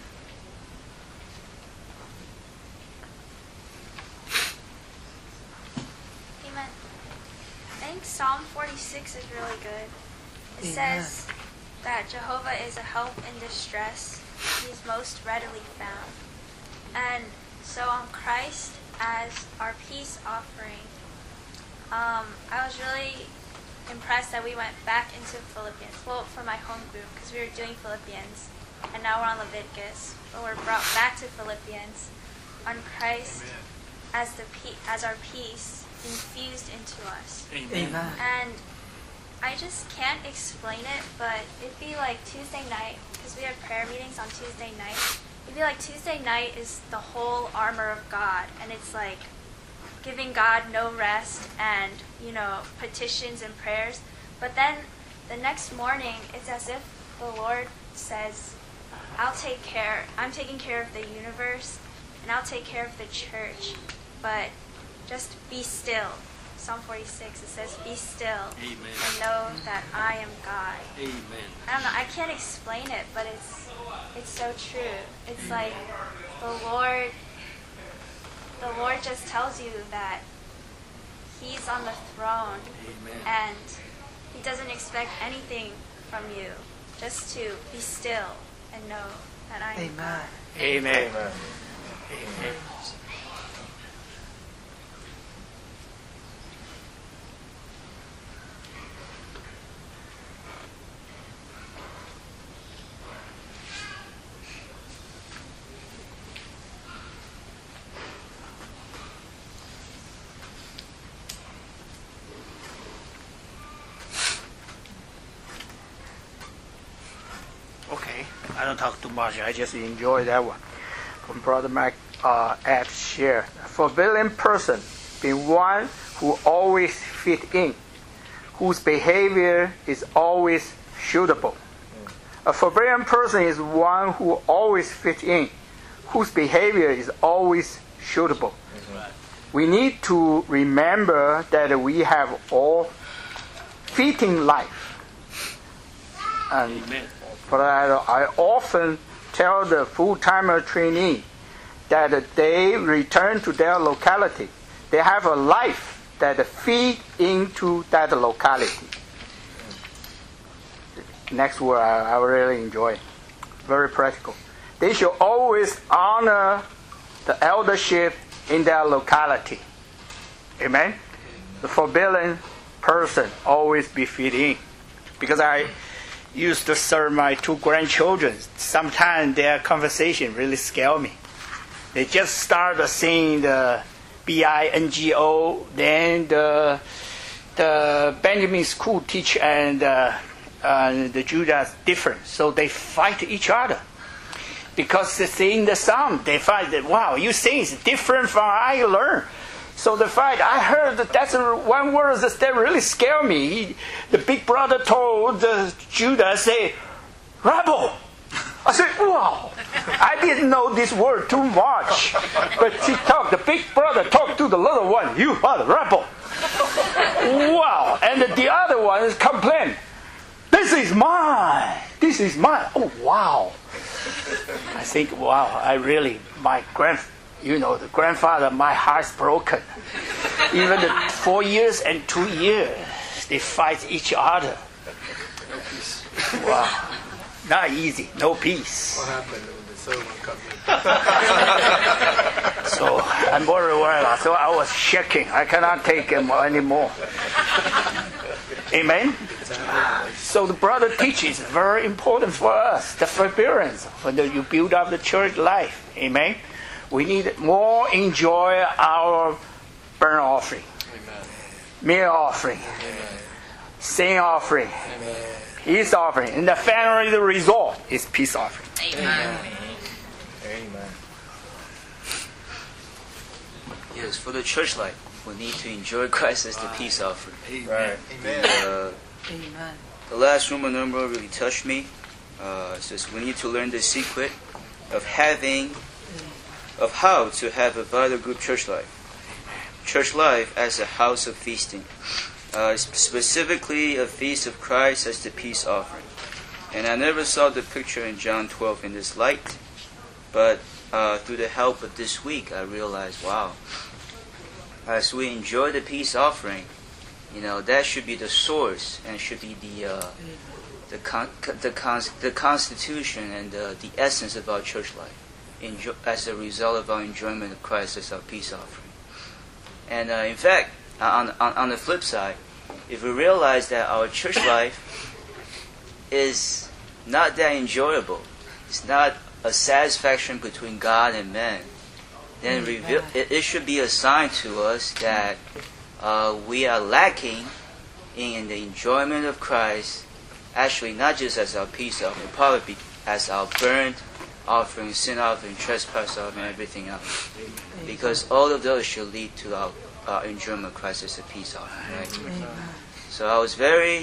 Amen. I think Psalm 46 is really good. It says that Jehovah is a help in distress. He is most readily found. And so on Christ as our peace offering, I was really impressed that we went back into Philippians. Well, for my home group, because we were doing Philippians, and now we're on Leviticus. But we're brought back to Philippians on Christ as our peace infused into us. Amen. And I just can't explain it, but it'd be like Tuesday night, because we have prayer meetings on Tuesday night. It'd be like Tuesday night is the whole armor of God, and it's like giving God no rest and, petitions and prayers. But then the next morning, it's as if the Lord says, I'm taking care of the universe, and I'll take care of the church, but just be still. Psalm 46, it says, be still. Amen. And know that I am God. Amen. I don't know, I can't explain it, but it's so true. It's like the Lord just tells you that He's on the throne. Amen. And He doesn't expect anything from you, just to be still and know that I am God. Amen. Amen. Amen. Okay, I don't talk too much. I just enjoy that one. From Brother Mac Epps share. Fulfilling person being one who always fit in, whose behavior is always suitable. A forbearing person is one who always fits in, whose behavior is always suitable. We need to remember that we have all fitting life. And but I often tell the full-timer trainee that they return to their locality. They have a life that feeds into that locality. Next word I really enjoy. Very practical. They should always honor the eldership in their locality. Amen? The forbearing person always be fit in. Because I used to serve my 2 grandchildren. Sometimes their conversation really scare me. They just start saying the BINGO, then the Benjamin school teacher and the Judas different. So they fight each other. Because they sing the song, they fight that, wow, you sing is different from I learn. So the fight, I heard that's one word that really scared me. The big brother told the Judas, say, rebel. I said, wow, I didn't know this word too much. But the big brother talked to the little one, you are the rebel. Wow. And the other one complained, this is mine. This is mine. Oh, wow. I think, wow, the grandfather, my heart's broken. Even the 4 years and 2 years, they fight each other. No peace. Wow. Not easy. No peace. What happened when the third one comes in? So I'm very worried. So I was shaking. I cannot take him anymore. Amen? So the brother teaches very important for us, the forbearance, when you build up the church life. Amen? We need more enjoy our burnt offering, meal offering, sin offering, peace offering. And the final result is peace offering. Amen. Amen. Yes, for the church life, we need to enjoy Christ as the peace offering. Right. Amen. Amen. The last Roman number really touched me. It says we need to learn the secret of how to have a vital group church life. Church life as a house of feasting. Specifically a feast of Christ as the peace offering. And I never saw the picture in John 12 in this light, but through the help of this week, I realized, wow, as we enjoy the peace offering, that should be the source and should be the constitution and the essence of our church life, as a result of our enjoyment of Christ as our peace offering. And in fact, on the flip side, if we realize that our church life is not that enjoyable, it's not a satisfaction between God and man, then it should be a sign to us that we are lacking in the enjoyment of Christ, actually not just as our peace offering, probably as our burnt offering, sin offering, trespass offering, everything else. Because all of those should lead to our enjoyment of Christ as a peace offering, right? So I was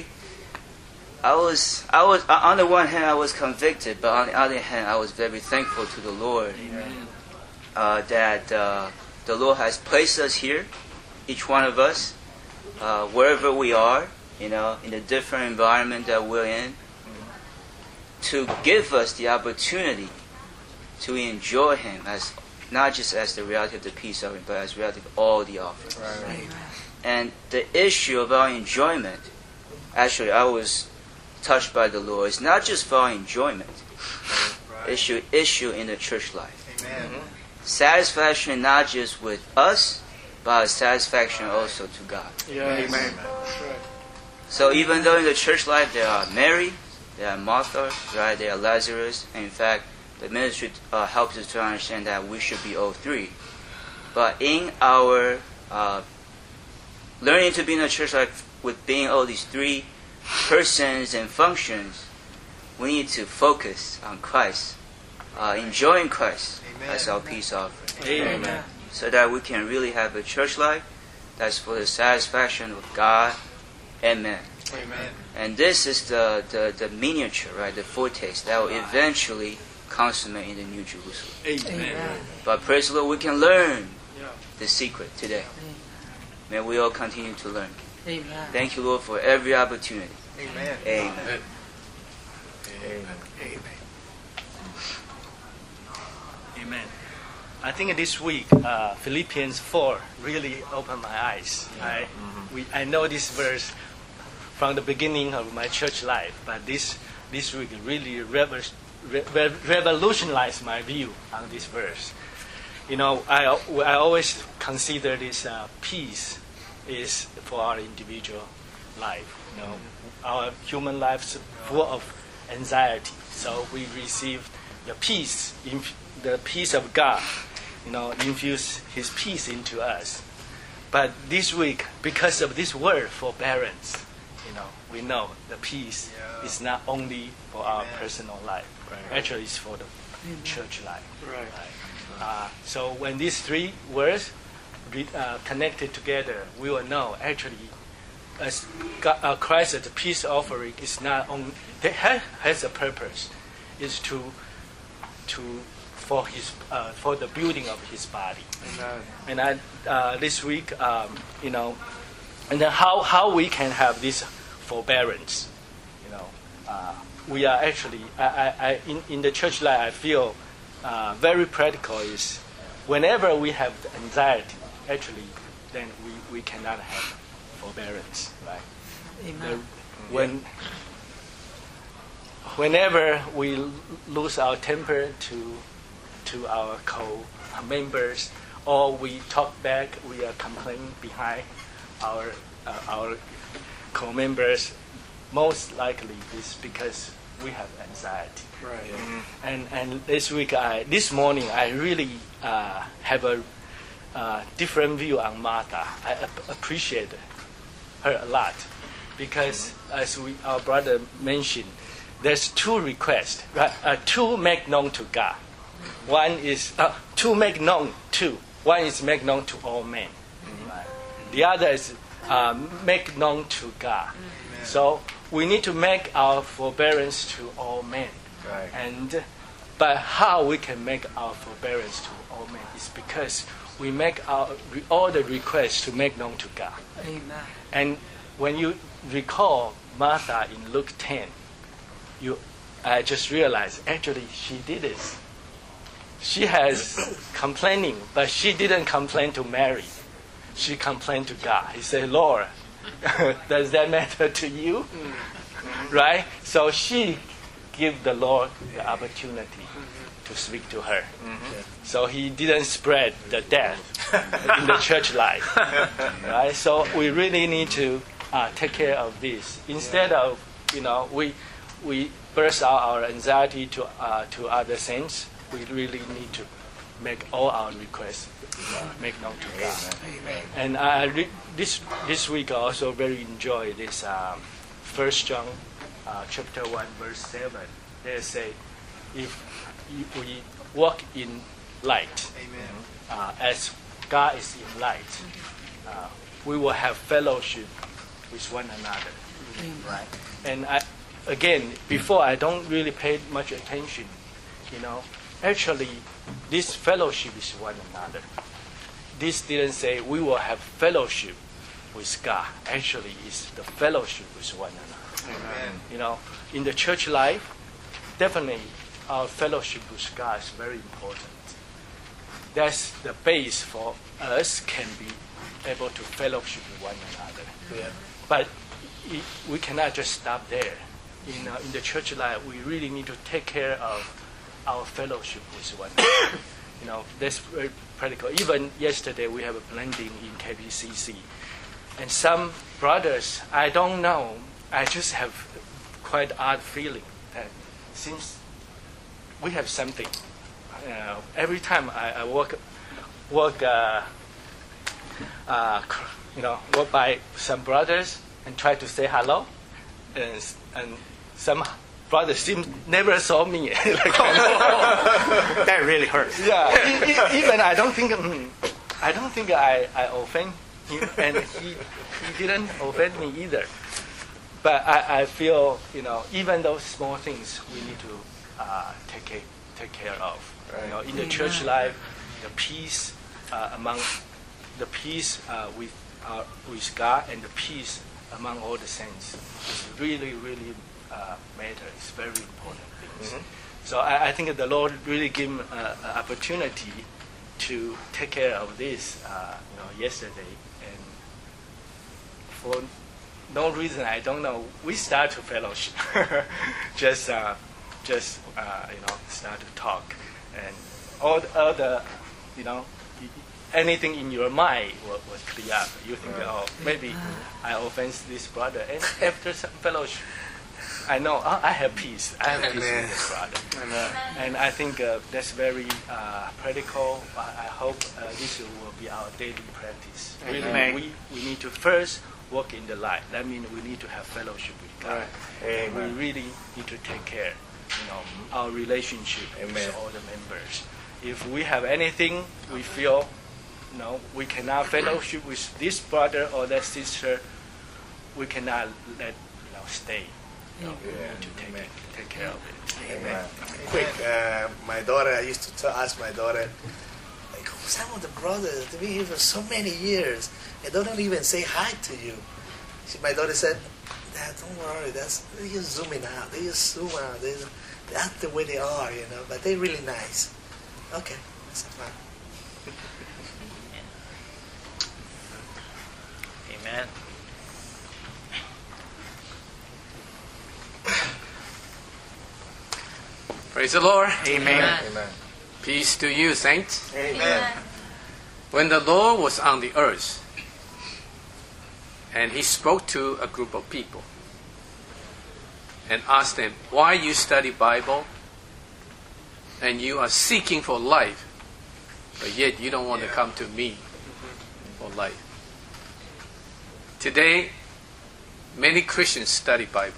on the one hand I was convicted, but on the other hand I was very thankful to the Lord that the Lord has placed us here, each one of us, wherever we are, in the different environment that we're in, to give us the opportunity to enjoy Him as not just as the reality of the peace offering, but as reality of all the offerings. Right. And the issue of our enjoyment, actually, I was touched by the Lord. It's not just for our enjoyment. Right. Issue in the church life. Amen. Satisfaction not just with us, but satisfaction also to God. Yes. Amen. So even though in the church life there are Mary, there are Martha, right? There are Lazarus. And in fact, the ministry helps us to understand that we should be all three. But in our learning to be in a church life with being all these three persons and functions, we need to focus on Christ, enjoying Christ. Amen. As our peace offering. Amen. So that we can really have a church life that's for the satisfaction of God and man. Amen. And this is the miniature, right? The foretaste that will eventually consummate in the New Jerusalem. Amen. But praise the Lord, we can learn the secret today. May we all continue to learn. Amen. Thank you, Lord, for every opportunity. Amen. Amen. Amen. Amen. Amen. I think this week, Philippians 4 really opened my eyes. I know this verse from the beginning of my church life, but this week really revolutionized my view on this verse. You know, I always consider this peace is for our individual life. You know, our human lives full of anxiety, so we receive the peace of God. You know, infuse His peace into us. But this week, because of this word forbearance, you know, we know the peace is not only for our personal life. Actually, it's for the church life. So when these three words connected together, we will know actually, as God, Christ as the peace offering is not only has a purpose, is for the building of His body. Amen. And this week, you know, and then how we can have this forbearance. You know, we are actually in the church life. I feel very practical is whenever we have anxiety, actually, then we cannot have forbearance, right? Amen. Whenever we lose our temper to our co-members, or we talk back, we are complaining behind our co-members, most likely is because we have anxiety. Right. And this morning, I really have a different view on Martha. I appreciate her a lot because, as our brother mentioned, there's two requests, right? Two make known to God. One is to make known to. One is make known to all men. Right? The other is make known to God. So we need to make our forbearance to all men. Right. But how we can make our forbearance to all men is because we make all the requests to make known to God. Amen. And when you recall Martha in Luke 10, I just realized actually she did this. She has complaining, but she didn't complain to Mary. She complained to God. He said, Lord, does that matter to you? Right? So she gave the Lord the opportunity to speak to her. So He didn't spread the death in the church life. Right? So we really need to take care of this. Instead of, you know, we burst out our anxiety to other saints, we really need to make all our requests make known to God. Amen. And this week I also very enjoy this 1 John chapter 1 verse 7. They say, if we walk in light, as God is in light, we will have fellowship with one another. Right? And again, before I don't really pay much attention, you know. Actually, this fellowship is one another. This didn't say we will have fellowship with God. Actually, it's the fellowship with one another. Amen. You know, in the church life, definitely our fellowship with God is very important. That's the base for us can be able to fellowship with one another. Yeah. But we cannot just stop there. In the church life, we really need to take care of our fellowship with one another. You know, that's very practical. Even yesterday, we have a blending in KPCC. And some brothers, I don't know, I just have quite odd feeling that since we have something, every time I walk by some brothers and try to say hello, and some brothers never saw me. That really hurts. Yeah. Even I don't think I offend him, and he didn't offend me either. but I feel, even those small things we need to take care of. Right. In the church life, the peace with God and the peace among all the saints is really, really matter. It's very important things. Mm-hmm. So I think the Lord really gave me an opportunity to take care of this, yesterday, and for no reason, I don't know, we start to fellowship, just start to talk, and all the anything in your mind was clear up. You think, maybe I offend this brother, and after some fellowship, I know I have peace. I have peace with this brother. And I think that's very practical. I hope this will be our daily practice. Really, we need to first walk in the light. That means we need to have fellowship with God. And we really need to take care, our relationship with all the members. If we have anything we feel, we cannot fellowship with this brother or that sister, we cannot let stay. We need to take care of it. Amen. Quick, my daughter, I used to ask my daughter, like, some of the brothers, they've been here for so many years, and they don't even say hi to you. My daughter said, Dad, don't worry, they're just zooming out. They just zoom out. That's the way they are, but they're really nice. Okay, that's fine. Amen. Praise the Lord. Amen. Amen. Peace to you, saints. Amen. When the Lord was on the earth, and he spoke to a group of people and asked them, why you study Bible and you are seeking for life, but yet you don't want to come to me for life. Today, many Christians study Bible.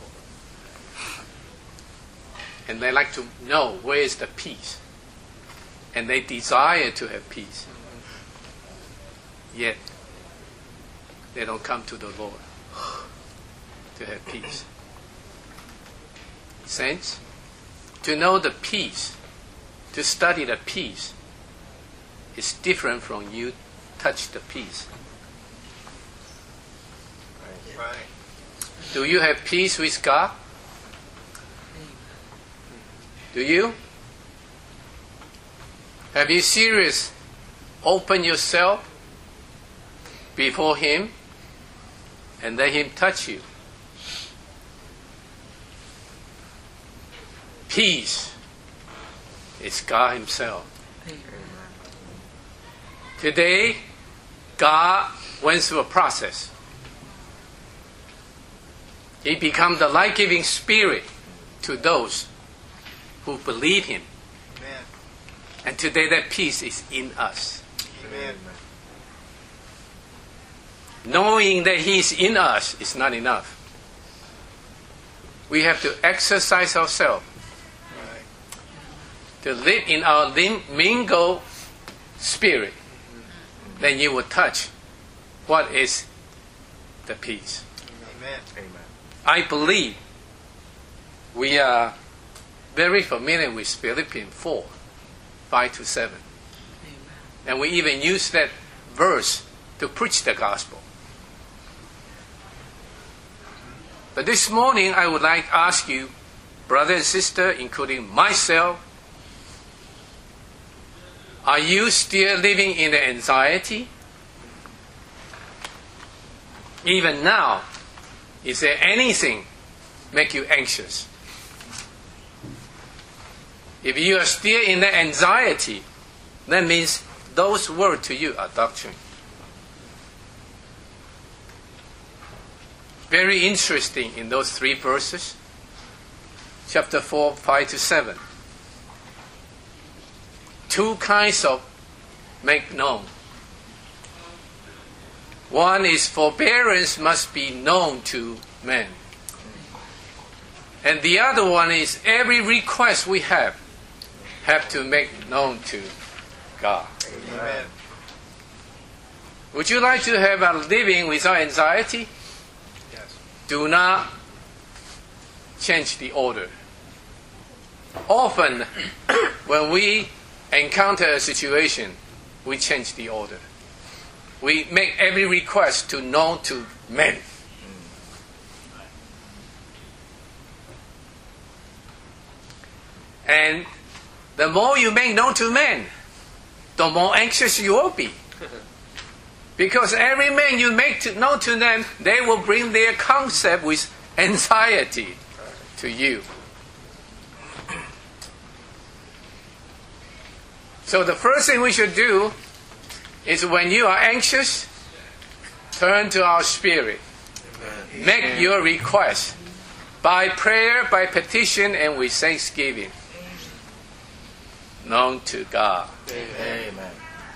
And they like to know where is the peace. And they desire to have peace. Yet, they don't come to the Lord to have peace. Saints, to know the peace, to study the peace, is different from you touch the peace. Right. Do you have peace with God? Do you? Have you seriously opened yourself before Him and let Him touch you? Peace is God Himself. Today, God went through a process. He became the life-giving Spirit to those who believe Him. Amen. And today that peace is in us. Amen. Knowing that He is in us is not enough. We have to exercise ourselves to live in our mingled spirit. Then you will touch what is the peace. Amen. Amen. I believe we are very familiar with Philippians 4, 5-7. Amen. And we even use that verse to preach the gospel. But this morning I would like to ask you, brother and sister, including myself, are you still living in the anxiety? Even now, is there anything make you anxious? If you are still in the anxiety, that means those words to you are doctrine. Very interesting in those 3 verses. Chapter 4, 5-7. 2 kinds of make known. One is forbearance must be known to men. And the other one is every request we have to make known to God. Amen. Would you like to have a living without anxiety? Yes. Do not change the order. Often, when we encounter a situation, we change the order. We make every request to known to men. And the more you make known to men, the more anxious you will be. Because every man you make known to them, they will bring their concept with anxiety to you. So the first thing we should do is when you are anxious, turn to our Spirit. Amen. Make your request by prayer, by petition, and with thanksgiving known to God. Amen.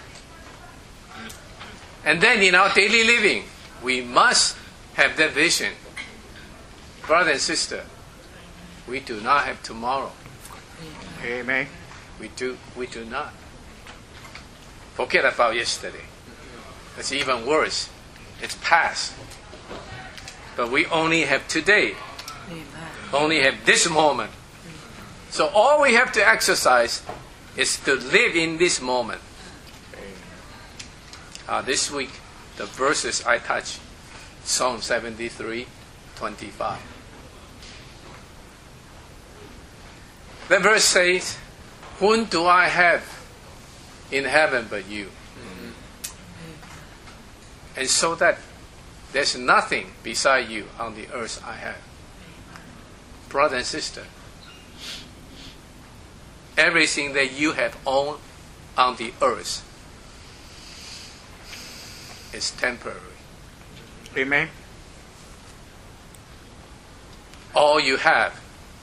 And then in our daily living, we must have that vision. Brother and sister, we do not have tomorrow. Amen. We do not. Forget about yesterday. It's even worse. It's past. But we only have today. Only have this moment. So all we have to exercise is to live in this moment. This week, the verses I touched, Psalm 73:25. The verse says, "Whom do I have in heaven but you?" And so that there's nothing beside you on the earth I have. Brother and sister, everything that you have owned on the earth is temporary. Amen. All you have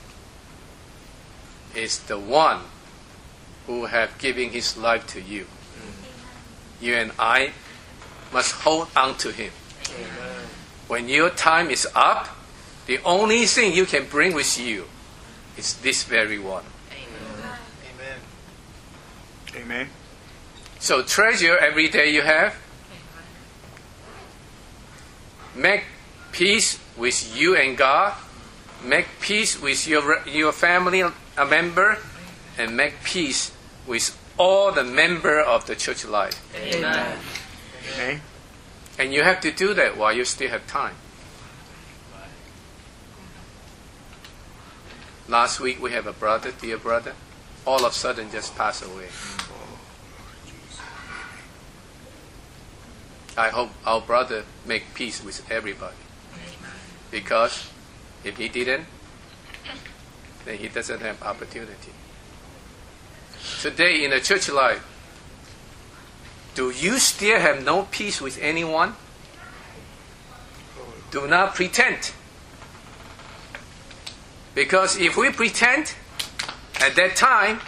is the one who have given his life to you. You and I must hold on to him. Amen. When your time is up, the only thing you can bring with you is this very one. Amen. Amen. So treasure every day you have. Make peace with you and God. Make peace with your family member, and make peace with all the members of the church life. Amen. Amen. And you have to do that while you still have time. Last week we have a brother, dear brother, all of a sudden just passed away. I hope our brother make peace with everybody. Because if he didn't, then he doesn't have opportunity. Today in the church life, do you still have no peace with anyone? Do not pretend. Because if we pretend, at that time,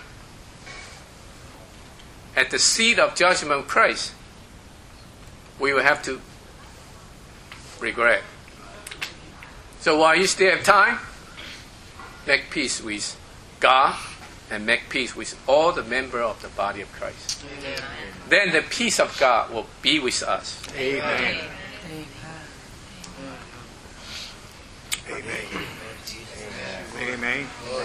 at the seat of judgment of Christ, we will have to regret. So while you still have time, make peace with God and make peace with all the members of the body of Christ. Amen. Then the peace of God will be with us. Amen. Amen. Amen.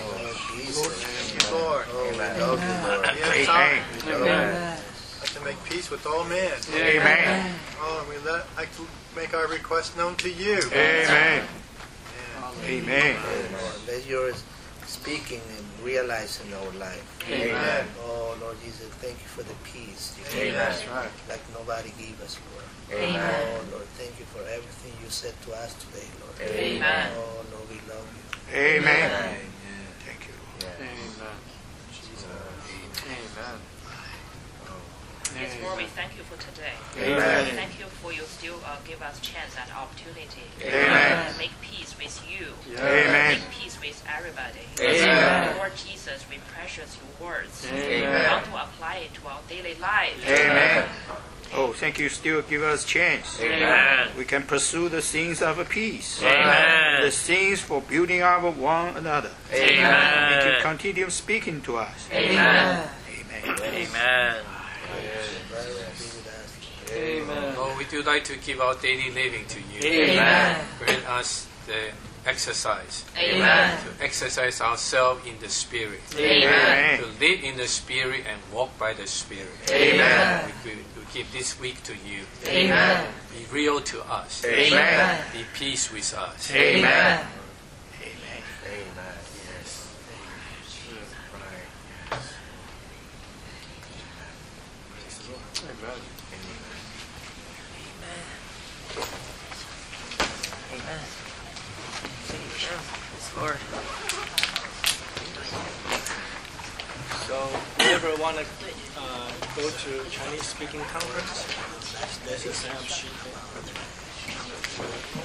Lord. Amen. Amen. Like to make peace with all men. Amen. Oh, and we like to make our request known to you. Amen. Amen. Let your speaking and realize in our life. Amen. Oh, Lord Jesus, thank you for the peace you gave Amen. us, like nobody gave us, Lord. Amen. Oh, Lord, thank you for everything you said to us today, Lord. Amen. Oh, Lord, we love you. Amen. Thank you, Lord. Amen. Amen. Yes, Lord, we thank you for today. Amen. Thank you for you still give us chance and opportunity Amen. to make peace with you. Amen. Make peace with everybody. Amen. Lord Jesus, we precious your words. Amen. We want to apply it to our daily life. Amen. Oh, thank you. Still give us chance. Amen. We can pursue the things of peace. Amen. The things for building up one another. Amen. And to continue speaking to us. Amen. Amen. Amen. Amen. Lord, we do like to give our daily living to you. Amen. Grant us the exercise. Amen. To exercise ourselves in the Spirit. Amen. To live in the Spirit and walk by the Spirit. Amen. We give this week to you. Amen. Be real to us. Amen. Be peace with us. Amen. Amen. Amen. Yes. Amen. Amen. Yes, Lord. So, you ever want to go to Chinese speaking conference? There's exam sheet there.